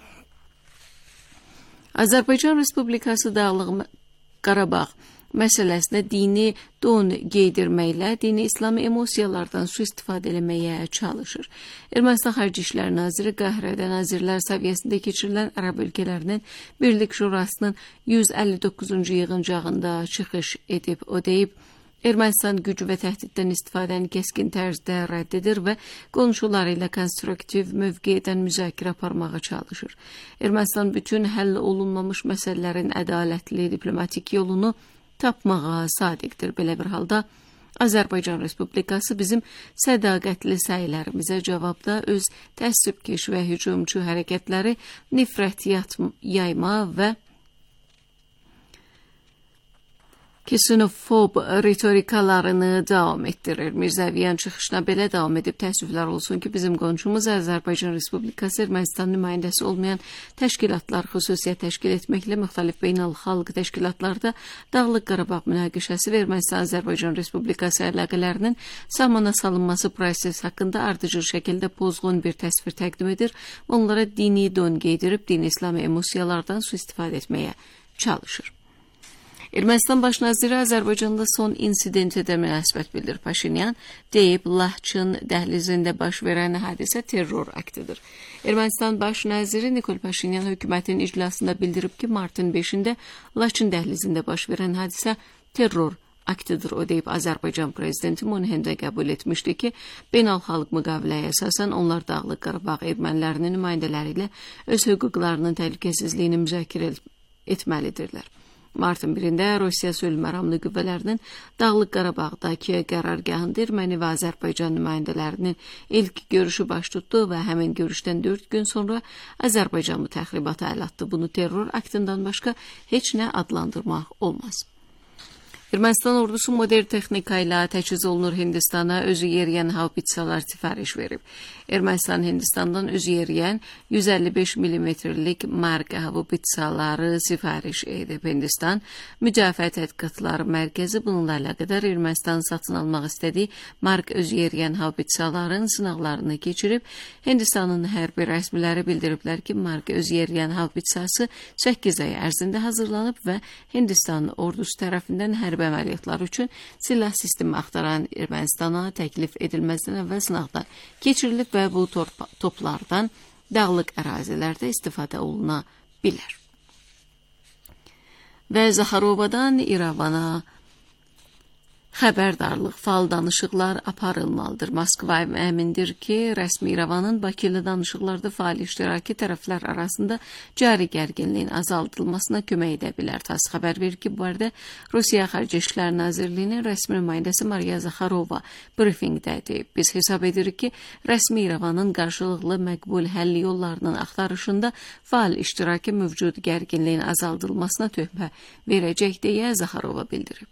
Azərbaycan Respublikası Dağlıq Qarabağ məsələsinə dini don geydirməklə dini İslami emosiyalardan sui-istifadə eləməyə çalışır. Ermənistan Xarici İşlər Naziri Qahirədə Nazirlər səviyyəsində keçirilən Ərəb ölkələrinin Birlik Şurasının yüz əlli doqquzuncu yığıncağında çıxış edib. O deyib, Ermənistan güc və təhdiddən istifadəni kəskin tərzdə rədd edir və qonşuları ilə konstruktiv mövqedən müzakirə aparmağa çalışır. Ermənistan bütün həll olunmamış məsələlərin ədalətli diplomatik yolunu tapmağa sadiqdir. Belə bir halda Azərbaycan Respublikası bizim sədaqətli səylərimizə cavabda öz təəssübkeş və hücumçu hərəkətləri, nifrət yayma və kisinofob ritorikalarını davam etdirir. Mirzəviyan çıxışına belə davam edib, təəssüflər olsun ki, bizim qonşumuz Azərbaycan Respublikası Ermənistan nümayəndəsi olmayan təşkilatlar xüsusiyyət təşkil etməklə müxtəlif beynəlxalq təşkilatlarda Dağlıq Qarabağ münaqişəsi və Ermənistan-Azərbaycan Respublikası əlaqələrinin sahmana salınması prosesi haqqında ardıcıl şəkildə pozğun bir təsvir təqdim edir. Onlara dini don geydirib, dini İslami emosiyalardan sui-istifadə etməyə çalışır. Ermənistan baş naziri Azərbaycanda son insidentə də münasibət bildir. Paşinyan deyib, Laçın dəhlizində baş verən hadisə terror aktıdır. Ermənistan baş naziri Nikol Paşinyan hökumətin iclasında bildirib ki, martın beşində Laçın dəhlizində baş verən hadisə terror aktıdır. O deyib, Azərbaycan prezidenti Monhendə qəbul etmişdi ki, beynəlxalq müqaviləyə əsasən onlar Dağlıq Qarabağ ermənilərinin nümayəndələri ilə öz hüquqlarının təhlükəsizliyini müzakirə etməlidirlər. Martın birində Rusiya sülh məramlı qüvvələrinin Dağlıq Qarabağdakı qərargahında erməni və Azərbaycan nümayəndələrinin ilk görüşü baş tutdu və həmin görüşdən dörd gün sonra Azərbaycan bu təxribata əl atdı. Bunu terror aktından başqa heç nə adlandırmaq olmaz. Ermənistan ordusu modern texnika ilə təchiz olunur Hindistana özü yeriyən haubitsalar sifariş verib. Ermənistan Hindistandan özü yeriyən yüz əlli beş millimetrlik marka haubitsaları sifariş edib. Hindistan Müdafiə Tədqiqatları Mərkəzi bununla əlaqədar Ermənistan satın almaq istədiyi mark özü yeriyən haubitsaların sınaqlarını keçirib. Hindistanın hərbi rəsmiləri bildiriblər ki, mark özü yeriyən haubitsası səkkiz ay ərzində hazırlanıb və Hindistan ordusu tərəfindən hərbi əməliyyatlar üçün silah sistemi axtaran Ermənistana təklif edilməzdən əvvəl sınaqdan keçirilib və bu toplardan dağlıq ərazilərdə istifadə oluna bilər. Və Zaxarovadan İrəvana xəbərdarlıq, faal danışıqlar aparılmalıdır. Moskva əmindir ki, rəsmi İrəvanın Bakı ilə danışıqlarda faal iştiraki tərəflər arasında cari gərginliyin azaldılmasına kömək edə bilər. TASS xəbər verir ki, bu arada Rusiya Xarici İşlər Nazirliyinin rəsmi nümayəndəsi Mariya Zaxarova briefingdə deyib. Biz hesab edirik ki, rəsmi İrəvanın qarşılıqlı məqbul həll yollarının axtarışında faal iştiraki mövcud gərginliyin azaldılmasına töhfə verəcək deyə Zaxarova bildirib.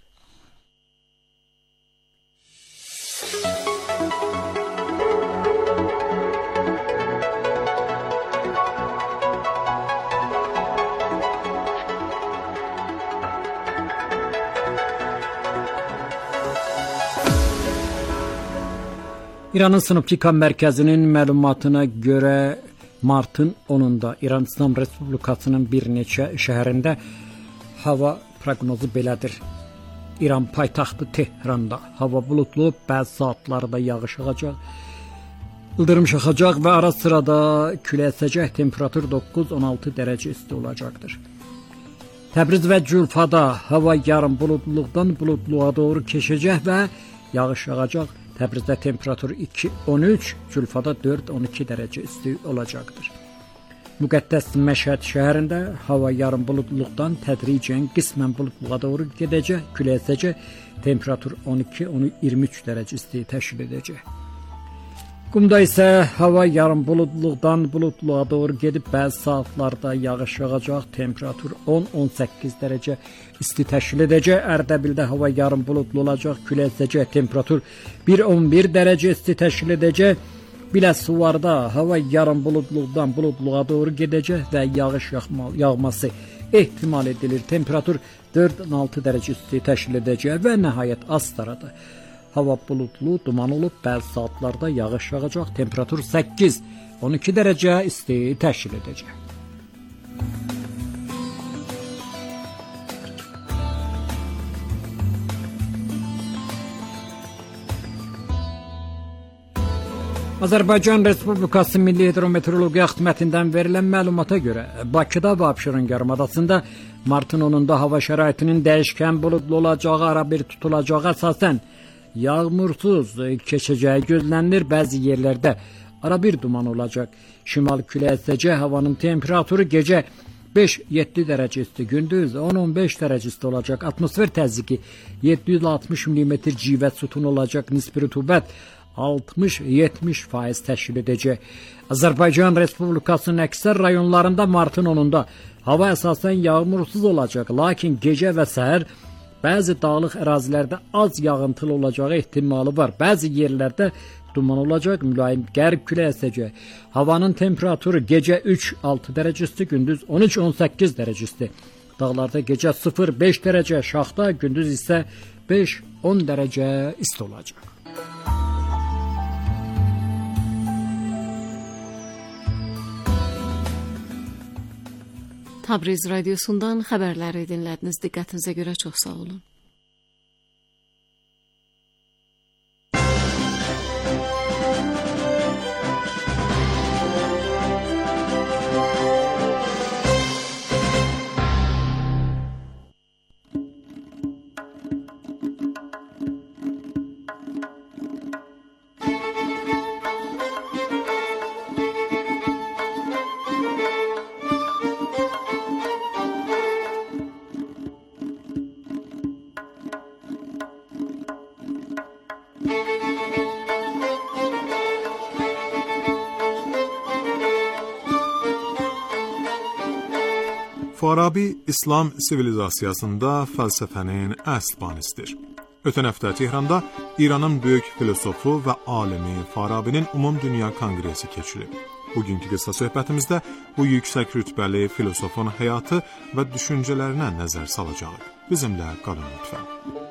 İranın Sinoptika Mərkəzinin məlumatına görə martın onunda İran İslam Respublikasının bir neçə şəhərində hava proqnozu belədir. İran paytaxtı Tehranda hava bulutlu, bəzi saatlarda yağış yağacaq, ildırım şaxacaq və ara sırada külək əsəcək, temperatur doqquz on altı dərəcə isti olacaqdır. Təbriz və Culfada hava yarım bulutluqdan bulutluğa doğru keçəcək və yağış yağacaq. Təbrizdə temperatur iki on üç, Culfada dörd on iki dərəcə isti olacaqdır. Müqəddəs Məşhəd şəhərində hava yarım bulutluqdan tədricən qismən bulutluğa doğru gedəcək, külək əsəcək, temperatur on iki on iyirmi üç dərəcə isti təşkil edəcək. Qumda isə hava yarım bulutluqdan bulutluğa doğru gedib bəzi saatlarda yağış yağacaq, temperatur on on səkkiz dərəcə isti təşkil edəcək. Ərdəbildə hava yarım bulutlu olacaq, külək əsəcək, temperatur bir on bir dərəcə isti təşkil edəcək. Biləsuvarda hava yarım bulutluqdan bulutluğa doğru gedəcək və yağış yağması ehtimal edilir. Temperatur dörd on altı dərəcə isti təşkil edəcək və nəhayət Astarada hava bulutlu, duman olub, bəzi saatlarda yağış yağacaq, temperatur səkkiz on iki dərəcə isti təşkil edəcək. Azərbaycan Respublikası Milli Hidrometeorologiya Xidmətindən verilən məlumata görə Bakıda və Abşeron yarımadasında martın onunda hava şəraitinin dəyişkən buludlu olacağı, ara bir tutulacağı, əsasən yağmursuz keçəcəyi gözlənilir. Bəzi yerlərdə ara bir duman olacaq. Şimal külək əsəcək, havanın temperaturu gecə beş yeddi dərəcə isti, gündüz on on beş dərəcə isti olacaq. Atmosfer təzyiqi yeddi yüz altmış millimetr civə sütun olacaq. Nisbi rütubət altmış yetmiş faiz təşkil edəcək. Azərbaycan Respublikasının əksər rayonlarında martın onunda hava əsasən yağmursuz olacaq, lakin gecə və səhər bəzi dağlıq ərazilərdə az yağıntılı olacağı ehtimalı var. Bəzi yerlərdə duman olacaq, mülayim qərb külək əsəcək. Havanın temperaturu gecə üç altı dərəcə isti, gündüz on üç on səkkiz dərəcə isti. Dağlarda gecə sıfır beş dərəcə şaxta, gündüz isə beş on dərəcə isti olacaq. Tabriz Radyosu'ndan haberləri dinlədiniz. Diqqətinizə görə çox sağ olun. Farabi İslam sivilizasiyasında fəlsəfənin əsl banisidir. Ötən həftə Tehranda İranın böyük filosofu və alimi Farabinin Ümumdünya Konqresi keçirilib. Bugünkü qısa söhbətimizdə bu yüksək rütbəli filosofun həyatı və düşüncələrinə nəzər salacağıq. Bizimlə qalın lütfən.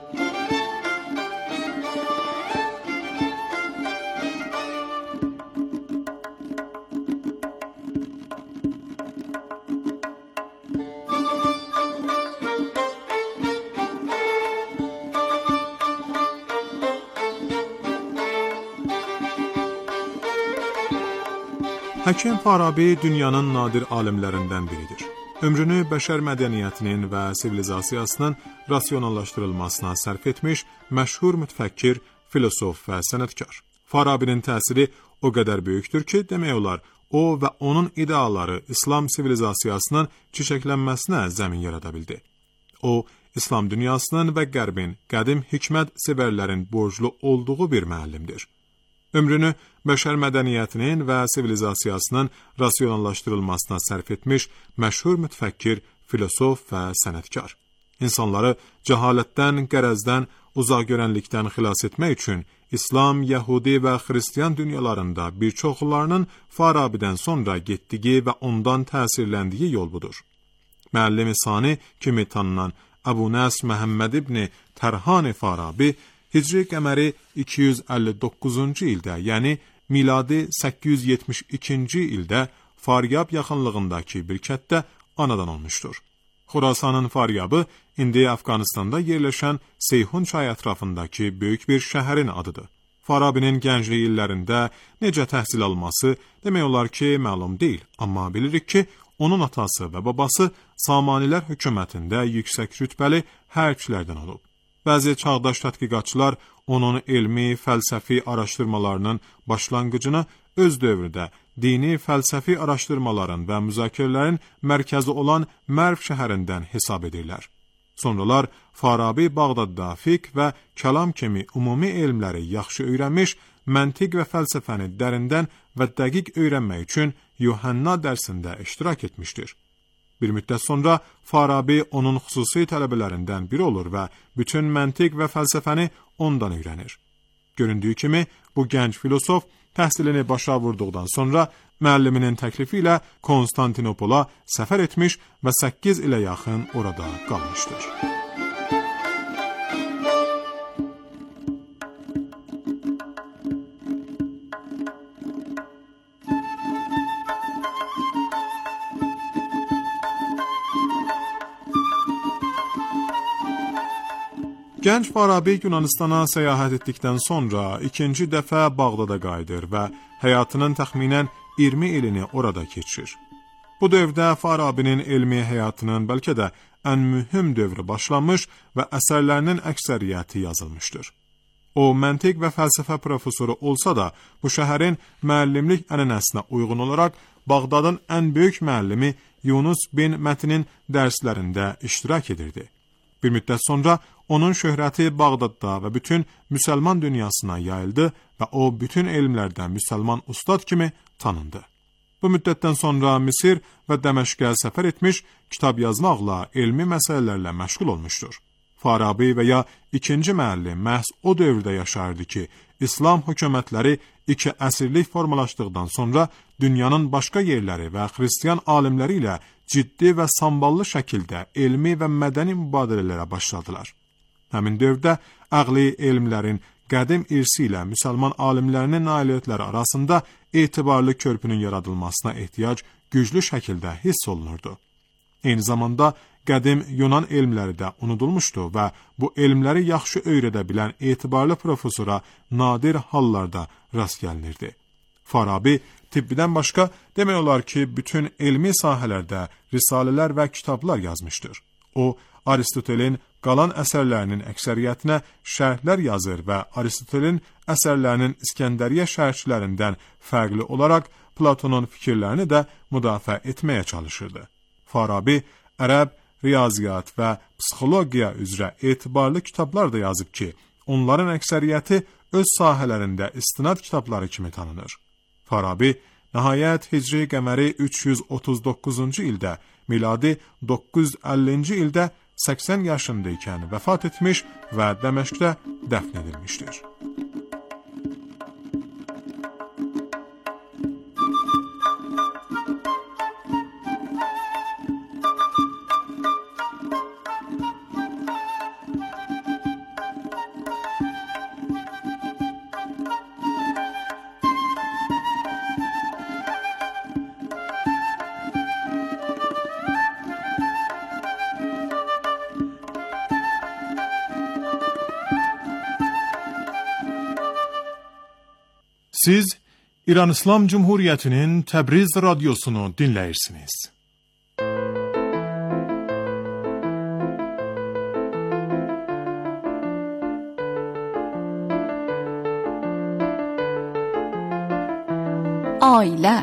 Həkim Farabi dünyanın nadir alimlərindən biridir. Ömrünü bəşər mədəniyyətinin və sivilizasiyasının rasionallaşdırılmasına sərf etmiş məşhur mütəfəkkir, filosof və sənətkar. Farabinin təsiri o qədər böyükdür ki, demək olar, o və onun ideaları İslam sivilizasiyasının çiçəklənməsinə zəmin yarada bildi. O, İslam dünyasının və Qərbin qədim hikmət sevərlərin borclu olduğu bir müəllimdir. Ömrünü bəşər mədəniyyətinin və sivilizasiyasının rasionallaşdırılmasına sərf etmiş məşhur mütəfəkkir, filosof və sənətkar. İnsanları cəhalətdən, qərəzdən, uzaqgörənlikdən xilas etmək üçün İslam, Yəhudi və Xristiyan dünyalarında bir çoxlarının Farabidən sonra getdiyi və ondan təsirləndiyi yol budur. Müəllim-i Sani kimi tanınan Əbu Nəsr Məhəmməd ibn Tərhan Farabi Hicri qəməri iki yüz əlli doqquzuncu ildə, yəni miladi səkkiz yüz yetmiş ikinci ildə Faryab yaxınlığındakı bir kənddə anadan olmuşdur. Xorasanın Faryabı indi Afqanistanda yerləşən Seyhun çayı ətrafındakı böyük bir şəhərin adıdır. Farabinin gənclik illərində necə təhsil alması demək olar ki, məlum deyil, amma bilirik ki, onun atası və babası Samanilər hökumətində yüksək rütbəli hərbçilərdən olub. Bəzi çağdaş tədqiqatçılar onun elmi, fəlsəfi araşdırmalarının başlanğıcını öz dövründə dini fəlsəfi araşdırmaların və müzakirələrin mərkəzi olan Mərv şəhərindən hesab edirlər. Sonralar Farabi Bağdadda fiqh və kəlam kimi ümumi elmləri yaxşı öyrənmiş, məntiq və fəlsəfəni dərindən və dəqiq öyrənmək üçün Yuhanna dərsində iştirak etmişdir. Bir müddət sonra Farabi onun xüsusi tələbələrindən biri olur və bütün məntiq və fəlsəfəni ondan öyrənir. Göründüyü kimi, bu gənc filosof təhsilini başa vurduqdan sonra müəlliminin təklifi ilə Konstantinopola səfər etmiş və səkkiz ilə yaxın orada qalmışdır. Gənc Farabi Yunanistana səyahət etdikdən sonra ikinci dəfə Bağdada qayıdır və həyatının təxminən iyirmi ilini orada keçirir. Bu dövrdə Farabinin elmi həyatının bəlkə də ən mühüm dövrü başlanmış və əsərlərinin əksəriyyəti yazılmışdır. O, məntiq və fəlsəfə professoru olsa da, bu şəhərin müəllimlik ənənəsinə uyğun olaraq Bağdadın ən böyük müəllimi Yunus bin Mətinin dərslərində iştirak edirdi. Bir müddət sonra onun şöhrəti Bağdadda və bütün müsəlman dünyasına yayıldı və o bütün elmlərdən müsəlman ustad kimi tanındı. Bu müddətdən sonra Misir və Dəməşqə səfər etmiş, kitab yazmaqla, elmi məsələlərlə məşğul olmuşdur. Farabi və ya ikinci müəllim məhz o dövrdə yaşardı ki, İslam hökumətləri iki əsrlik formalaşdıqdan sonra dünyanın başqa yerləri və xristiyan alimləri ilə ciddi və samballı şəkildə elmi və mədəni mübadilələrə başladılar. Həmin dövrdə əqli elmlərin qədim irsi ilə müsəlman alimlərinin nailiyyətləri arasında etibarlı körpünün yaradılmasına ehtiyac güclü şəkildə hiss olunurdu. Eyni zamanda qədim Yunan elmləri də unudulmuşdu və bu elmləri yaxşı öyrədə bilən etibarlı profesora nadir hallarda rast gəlinirdi. Farabi tibbidən başqa demək olar ki, bütün elmi sahələrdə risalələr və kitablar yazmışdır. O, Aristotelin qalan əsərlərinin əksəriyyətinə şərhlər yazır və Aristotelin əsərlərinin İskəndəriyyə şərhçilərindən fərqli olaraq Platonun fikirlərini də müdafiə etməyə çalışırdı. Farabi ərəb, riyaziyyat və psixologiya üzrə etibarlı kitablar da yazıb ki, onların əksəriyyəti öz sahələrində istinad kitabları kimi tanınır. Farabi nəhayət Hicri qəməri üç yüz otuz doqquzuncu ildə, miladi doqquz yüz əllinci ildə səksən yaşındaykən vəfat etmiş və Dəməşqdə dəfn edilmişdir. Siz İran İslam Cumhuriyyətinin Təbriz radiosunu dinləyirsiniz. Ailə.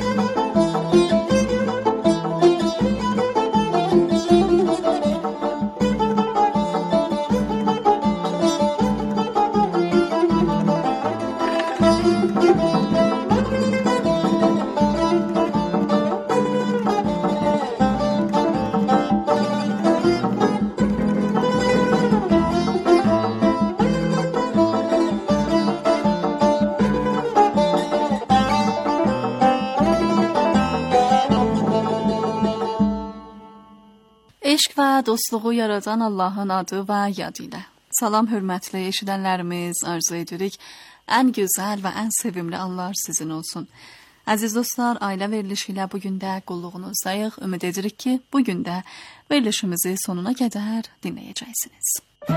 Eşq və dostluğu yaradan Allahın adı və yadı ilə. Salam hörmətli eşidənlərimiz, arzu edirik ən gözəl və ən sevimli anlar sizin olsun. Əziz dostlar, ailə verilişi ilə bugün də qulluğunuzdayıq. Ümid edirik ki, bugün də verilişimizi sonuna qədər dinləyəcəksiniz.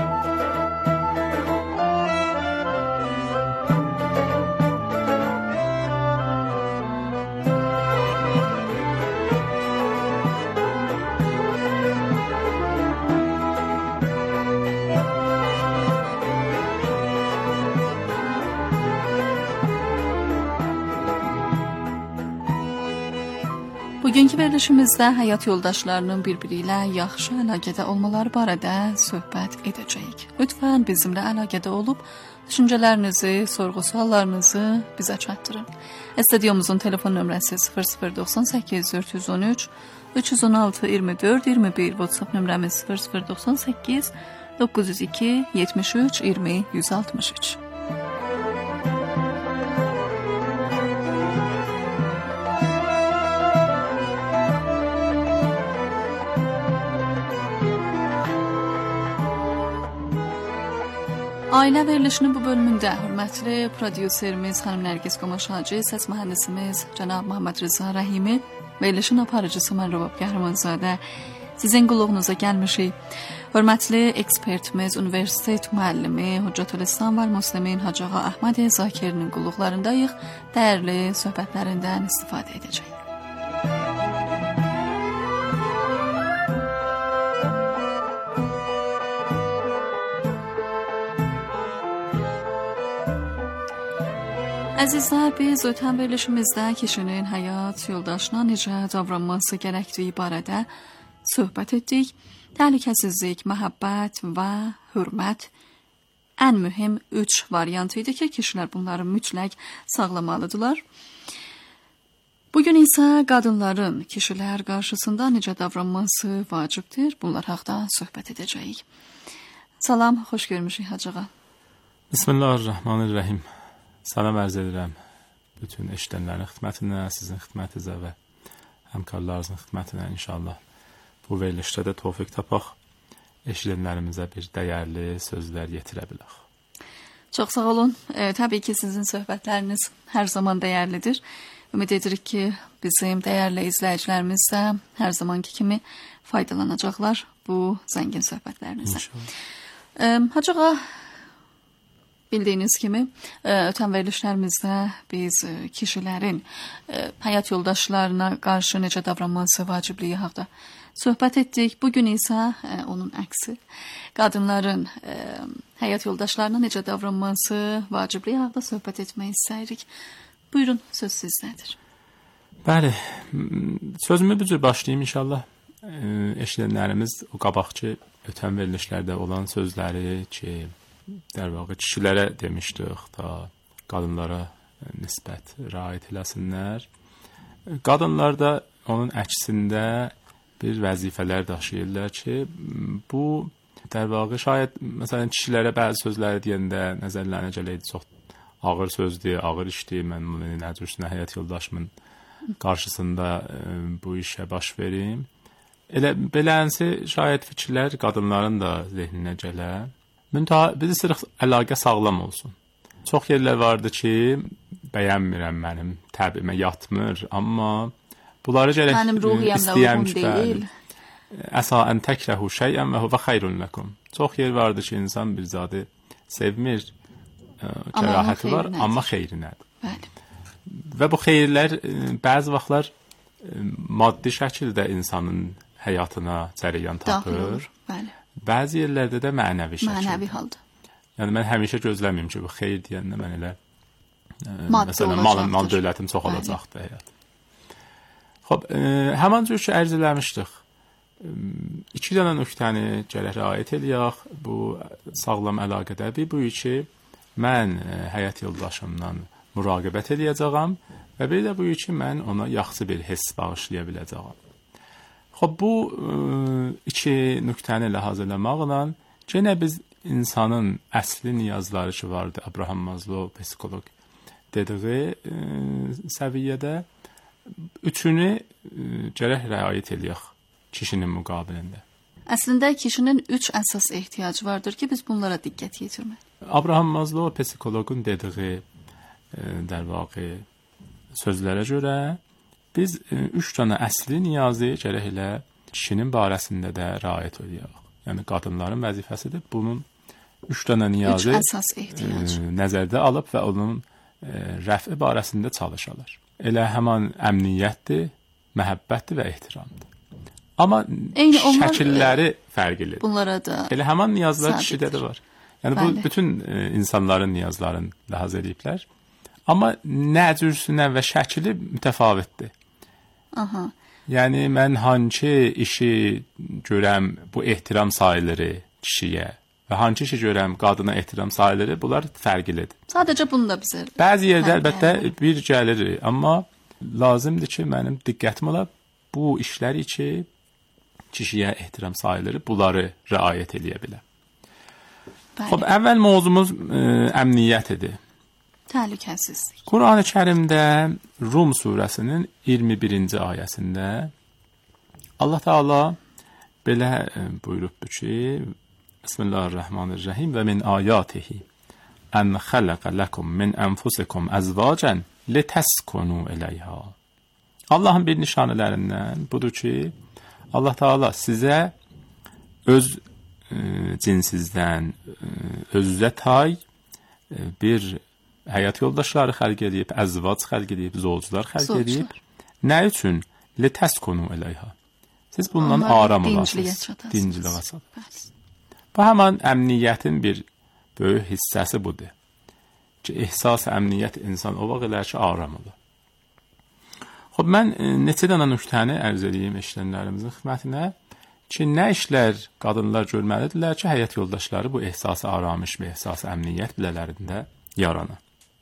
Bugünkü verilişimizdə həyat yoldaşlarının bir-biri ilə yaxşı əlaqədə olmaları barədə söhbət edəcəyik. Lütfən bizimlə əlaqədə olub, düşüncələrinizi, sorğu-suallarınızı bizə çatdırın. Stüdyomuzun telefon nömrəsi sıfır sıfır doxsan səkkiz dörd yüz on üç üç yüz on altı iyirmi dörd iyirmi bir, WhatsApp nömrəmiz sıfır sıfır doxsan səkkiz doqquz yüz iki yetmiş üç iyirmi yüz altmış üç. Ailə verilişinin bu bölümündə hörmətli prodüserimiz xanım Nərgiz Qomaşacı, səs mühəndisimiz cənab Muhammed Rıza Rəhimi, verilişin aparıcısı mən Rəvab Qəhrəmanzadə sizin qulluğunuza gəlmişik. Hörmətli ekspertimiz, universitet müəllimi Hüccətülislam və Müslimin Hacı Ağa Əhməd Zakirinin qulluqlarındayıq. Dəyərli söhbətlərindən istifadə edəcəyik. Əzizlər, biz ötən verilişimizdə kişinin həyat yoldaşına necə davranması gərəkdiyi barədə söhbət etdik. Təhlükəsizlik, məhəbbət və hörmət ən mühüm üç variant idi ki, kişilər bunları mütləq sağlamalıdırlar. Bugün isə qadınların kişilər qarşısında necə davranması vacibdir. Bunlar haqqında söhbət edəcəyik. Salam, xoş görmüşük Hacı ağa. Bismillahirrahmanirrahim. Salam ərz edirəm bütün eşidənlərin xidmətinə, sizin xidmətinizə və həmkarlarınızın xidmətinə inşallah. Bu verilişdə də tövfiq tapaq, eşidənlərimizə bir dəyərli sözlər yetirə bilək. Çox sağ olun. E, təbii ki, sizin söhbətləriniz hər zaman dəyərlidir. Ümid edirik ki, bizim dəyərli izləyicilərimiz də hər zamanki kimi faydalanacaqlar bu zəngin söhbətlərinizdən. İnşallah. Hacı ağa, bildiyiniz kimi, ötən verilişlərimizdə biz kişilərin həyat yoldaşlarına qarşı necə davranması vacibliyi haqqında söhbət etdik. Bugün isə onun əksi, qadınların həyat yoldaşlarına necə davranması vacibliyi haqqında söhbət etmək istəyirik. Buyurun, söz sizdədir. Bəli, sözümü bu cür başlayayım inşallah. Eşidənlərimiz o qabaqçı ötən verilişlərdə olan sözləri ki, der vaxtı kişilərə demişdik da qadınlara nisbət riayət eləsinlər. Qadınlar da onun əksində bir vəzifələr daşıyırlar ki, bu der vaxtı şayət məsələn kişilərə bəzi sözləri deyəndə nəzərlərinə gələydi, çox ağır sözdür, ağır işdir. Mən nə cürsinə həyat yoldaşımın qarşısında bu işə baş verim. Elə belənsi şayət fikirlər qadınların da zehninə gələ. Müntəha bizi sırf əlaqə sağlam olsun. Çox yerlər vardı ki, bəyənmirəm mənim təbimə yatmır, amma bunları gərək istəyəm ki, əsa ən təkrəhu şeyən və huvə xeyrun ləkum. Çox yer vardı ki, insan bir zadı sevmir, kərahəti var, amma xeyri nədir. Bəli. Və bu xeyirlər bəzi vaxtlar maddi şəkildə insanın həyatına cərəyan tapır. Bəli. Bəzi yerlərdə də mənəvi şəkildə. Mənəvi halda. Yəni mən həmişə gözləməyim ki, bu xeyir deyəndə mən elə məsələn mal, mal dövlətim çox olacaqdır həyat. Xoş, e, həmin cür ki ərz eləmişdik. E, iki dənə nöqtəni gərək riayət eləyək bu sağlam əlaqədə. Bir bu ki, mən e, həyat yoldaşımdan müraqibət eləyəcəyəm və bir də bu ki, mən ona yaxşı bir hiss bağışlaya biləcəyəm. Xoş, bu e, iki nöqtəni ləhaz eləməklə yenə biz insanın əsli niyazları ki vardı, Abraham Maslow psixoloq dediği e, səviyyədə üçünü e, gərək riayət eləyək kişinin müqabilində. Əslində kişinin üç əsas ehtiyacı vardır ki, biz bunlara diqqət yetirmək. Abraham Maslow psixoloqun dediği e, der vaxtı sözlərə görə biz e, üç dənə əsli niyazı gərək elə kişinin barəsində də riayət eləyək. Yəni qadınların vəzifəsidir bunun üç dənə niyazı üç əsas ehtiyac e, nəzərdə alıb və onun e, rəfi barəsində çalışırlar. Elə həmin əmniyyətdir, məhəbbətdir və ehtiramdır. Amma eyni şəkilləri onlar, fərqlidir. Bunlara da elə həmin niyazlar kişidə də var. Yəni bəli. Bu bütün e, insanların niyazlarını ləhaz ediblər. Amma nə cürsünə və şəkli mütəfavitdir. Aha. Yəni mən hansı işi görəm bu ehtiram sayılır kişiyə və hansı işi görəm qadına ehtiram sayılır, bunlar fərqlidir. Sadəcə bunu da bizə. Bəzi yerdə əlbəttə bir gəlir, amma lazımdır ki, mənim diqqətim ola bu işləri ki kişiyə ehtiram sayılır, bunları riayət eləyə bilər. Xoş, əvvəl mövzumuz e, əmniyyət idi. Təhlükəsizlik. Quran-ı Kərimdə Rum surəsinin iyirmi birinci ayəsində Allah Taala belə buyurubdur ki: Bismillahirrahmanirrahim və min ayatihi an xalaqa lakum min anfusikum azwajan litaskunu ilayha. Allahın bir nişanələrindən budur ki, Allah Taala sizə öz e, cinsinizdən e, özünüzə tay e, bir həyat yoldaşları xəlq edib, əzvac xəlq edib, zovcular xəlq edib. Nə üçün? Litaskunu ilayha. Siz bundan aram olasınız. Dinciliyə çatasınız. Bu həmin əmniyyətin bir böyük hissəsi budur. Ki, ehsas əmniyyət insan o vaxt elə ki, aram olur. Xoş, mən e, neçə dənə nöqtəni ərz edeyim eşidənlərimizin xidmətinə ki, nə işlər qadınlar görməlidirlər ki, həyat yoldaşları bu ehsası aramış və ehsası əmniyyət bilələrində yaranır.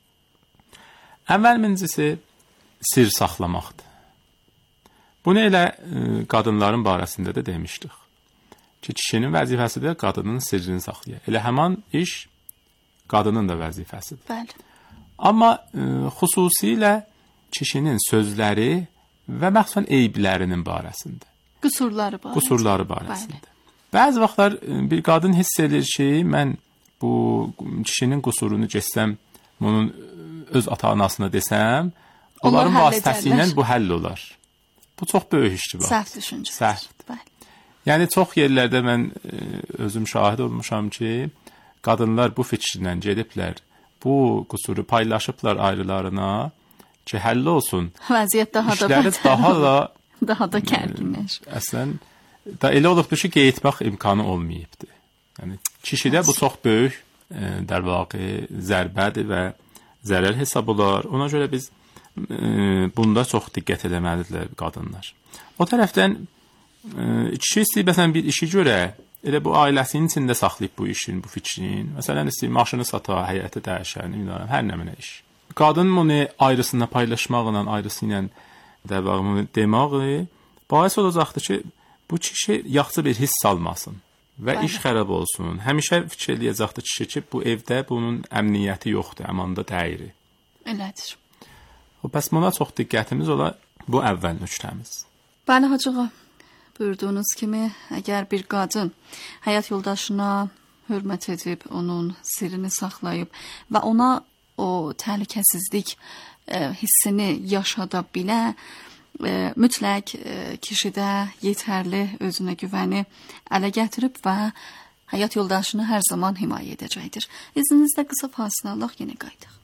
Əvvəl birincisi sir saxlamaqdır. Bunu elə e, qadınların barəsində də demişdik. Ki, kişinin vəzifəsidir qadının sirrini saxlayır. Elə həmin iş qadının da vəzifəsidir. Bəli. Amma e, xüsusilə kişinin sözləri və məxsusən eyblərinin barəsində. Qüsurları barəsində. Qüsurları barəsində. Bəli. Bəzi vaxtlar bir qadın hiss edir ki, mən bu kişinin qüsurunu geçsəm, bunun öz ata-anasına desəm, onların vasitəsilə bu həll olar. Bu çox böyük işdir bax. Səhv düşüncə. Səhv. Yəni çox yerlərdə mən e, özüm şahid olmuşam ki, qadınlar bu fikirlə gediblər, bu qüsuru paylaşıblar ayrılarına ki, həll olsun. Vəziyyət daha da İşləri daha da daha da gərginləşir. Əslən da elə olubdu ki, qeytmək imkanı olmayıbdı. Yəni kişidə bu çox böyük e, در واقع zərbədir və zərər hesab olar. Ona görə biz e, bunda çox diqqət etməlidirlər qadınlar. O tərəfdən e, kişi istəyir məsələn bir işi görə elə bu ailəsinin içində saxlayıb bu işin, bu fikrin. Məsələn istəyir maşını sata, həyəti dəyişər, bilmirəm, hər nə mənə iş. Qadın bunu ayrısına paylaşmaqla, ayrısı ilə dəvamlı demağı bais olacaqdır ki, bu kişi yaxşı bir hiss almasın və Bəli. iş xərab olsun. Həmişə fikir eləyəcəkdir kişi ki, bu evdə bunun əmniyyəti yoxdur, əmanda deyil. Elədir. O bəs buna çox diqqətimiz ola, bu əvvəl nöqtəmiz. Bəli, hacığa. Buyurduğunuz kimi, əgər bir qadın həyat yoldaşına hörmət edib, onun sirrini saxlayıb və ona o təhlükəsizlik e, hissini yaşada bilə, e, mütləq e, kişidə yetərli özünə güvəni ələ gətirib və həyat yoldaşını hər zaman himayə edəcəkdir. İzninizlə qısa fasilə alaq, yenə qayıdaq.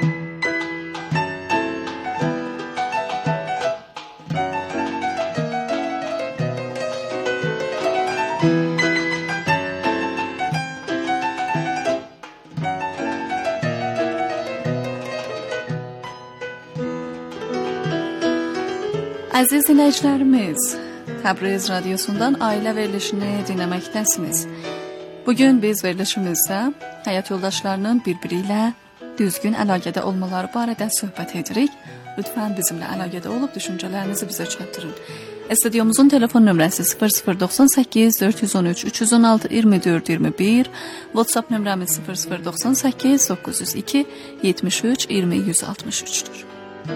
Əziz dinləyicilərimiz, Təbriz radiosundan ailə verilişini dinləməkdəsiniz. Bugün biz verilişimizdə həyat yoldaşlarının bir-biri ilə düzgün əlaqədə olmaları barədə söhbət edirik. Lütfən bizimlə əlaqədə olub düşüncələrinizi bizə çatdırın. Studyomuzun telefon nömrəsi sıfır sıfır doxsan səkkiz dörd yüz on üç üç yüz on altı iyirmi dörd iyirmi bir, WhatsApp nömrəmiz sıfır sıfır doxsan səkkiz doqquz yüz iki yetmiş üç iyirmi yüz altmış üçdür.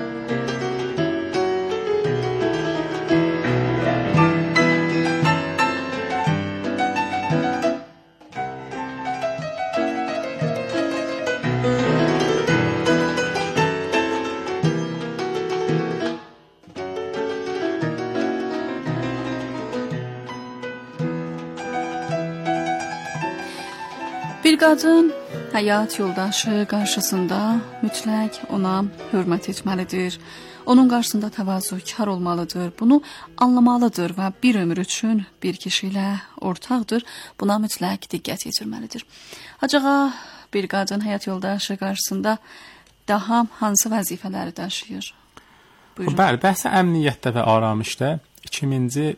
Bir qadın həyat yoldaşı qarşısında mütləq ona hörmət etməlidir. Onun qarşısında təvazökar olmalıdır. Bunu anlamalıdır və bir ömür üçün bir kişi ilə ortaqdır. Buna mütləq diqqət yetirməlidir. Acaba bir qadın həyat yoldaşı qarşısında daha hansı vəzifələri daşıyır? Buyurun. Bəli, bəhsə əmniyyətdə və aramışda ikinci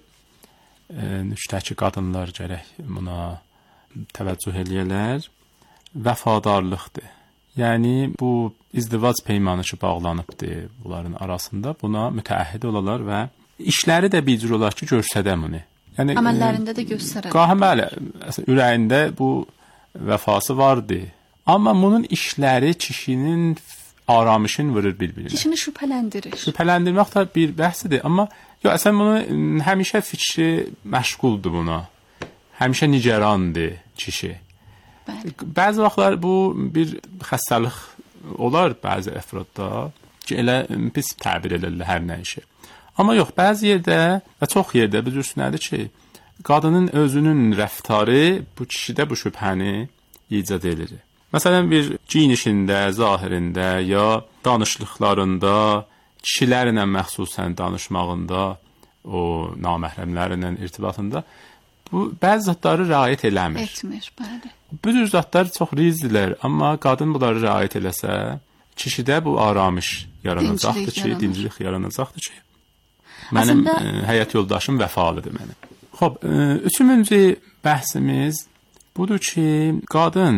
e, nüqtəki qadınlar gərək buna təvəccüh eləyələr, vəfadarlıqdır. Yəni, bu izdivac peymanı ki, bağlanıbdır bunların arasında, buna mütəəhhid olalar və işləri də bir cür olar ki, göstərəm onu. Yəni, əməllərində də göstərər. Qahə, bəli, ürəyində bu vəfası vardır. Amma bunun işləri kişinin aramışın vurur bir-birinə. Kişini şübhələndirir. Şübhələndirmək də bir bəhsidir, amma yox, əsən bunu həmişə fikri məşğuldur buna. Həmişə nigerandır kişi. Bəli. Bəzi vaxtlar bu bir xəstəlik olar bəzi əfradda ki, elə pis təbir edirlər hər nə işi. Amma yox, bəzi yerdə və çox yerdə bilirsiniz nədir ki, qadının özünün rəftarı bu kişidə bu şübhəni icad edir. Məsələn, bir giyinişində, zahirində ya danışlıqlarında, kişilərlə məxsusən danışmağında, o naməhrəmlərlə irtibatında bu bəzi zatları rəayət eləmir. Etmir, bəli. Bu cür zatlar çox rizdirlər, amma qadın bunları rəayət eləsə, kişidə bu aramış yaranacaqdır ki, dincilik yaranacaqdır ki, mənim Aslında... ə, həyat yoldaşım vəfalıdır mənim. Xoş, üçüncü bəhsimiz budur ki, qadın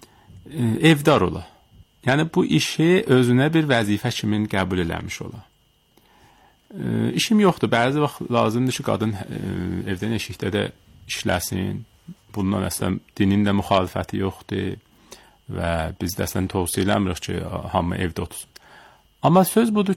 ə, evdar ola. Yəni bu işi özünə bir vəzifə kimi qəbul eləmiş ola. Ə, işim yoxdur, bəzi vaxt lazımdır ki, qadın ə, evdən eşikdə də işləsin. Bundan əslən dinin də müxalifəti yoxdur və biz də əslən tövsiyə eləmirik ki, hamı evdə otursun. Amma söz budur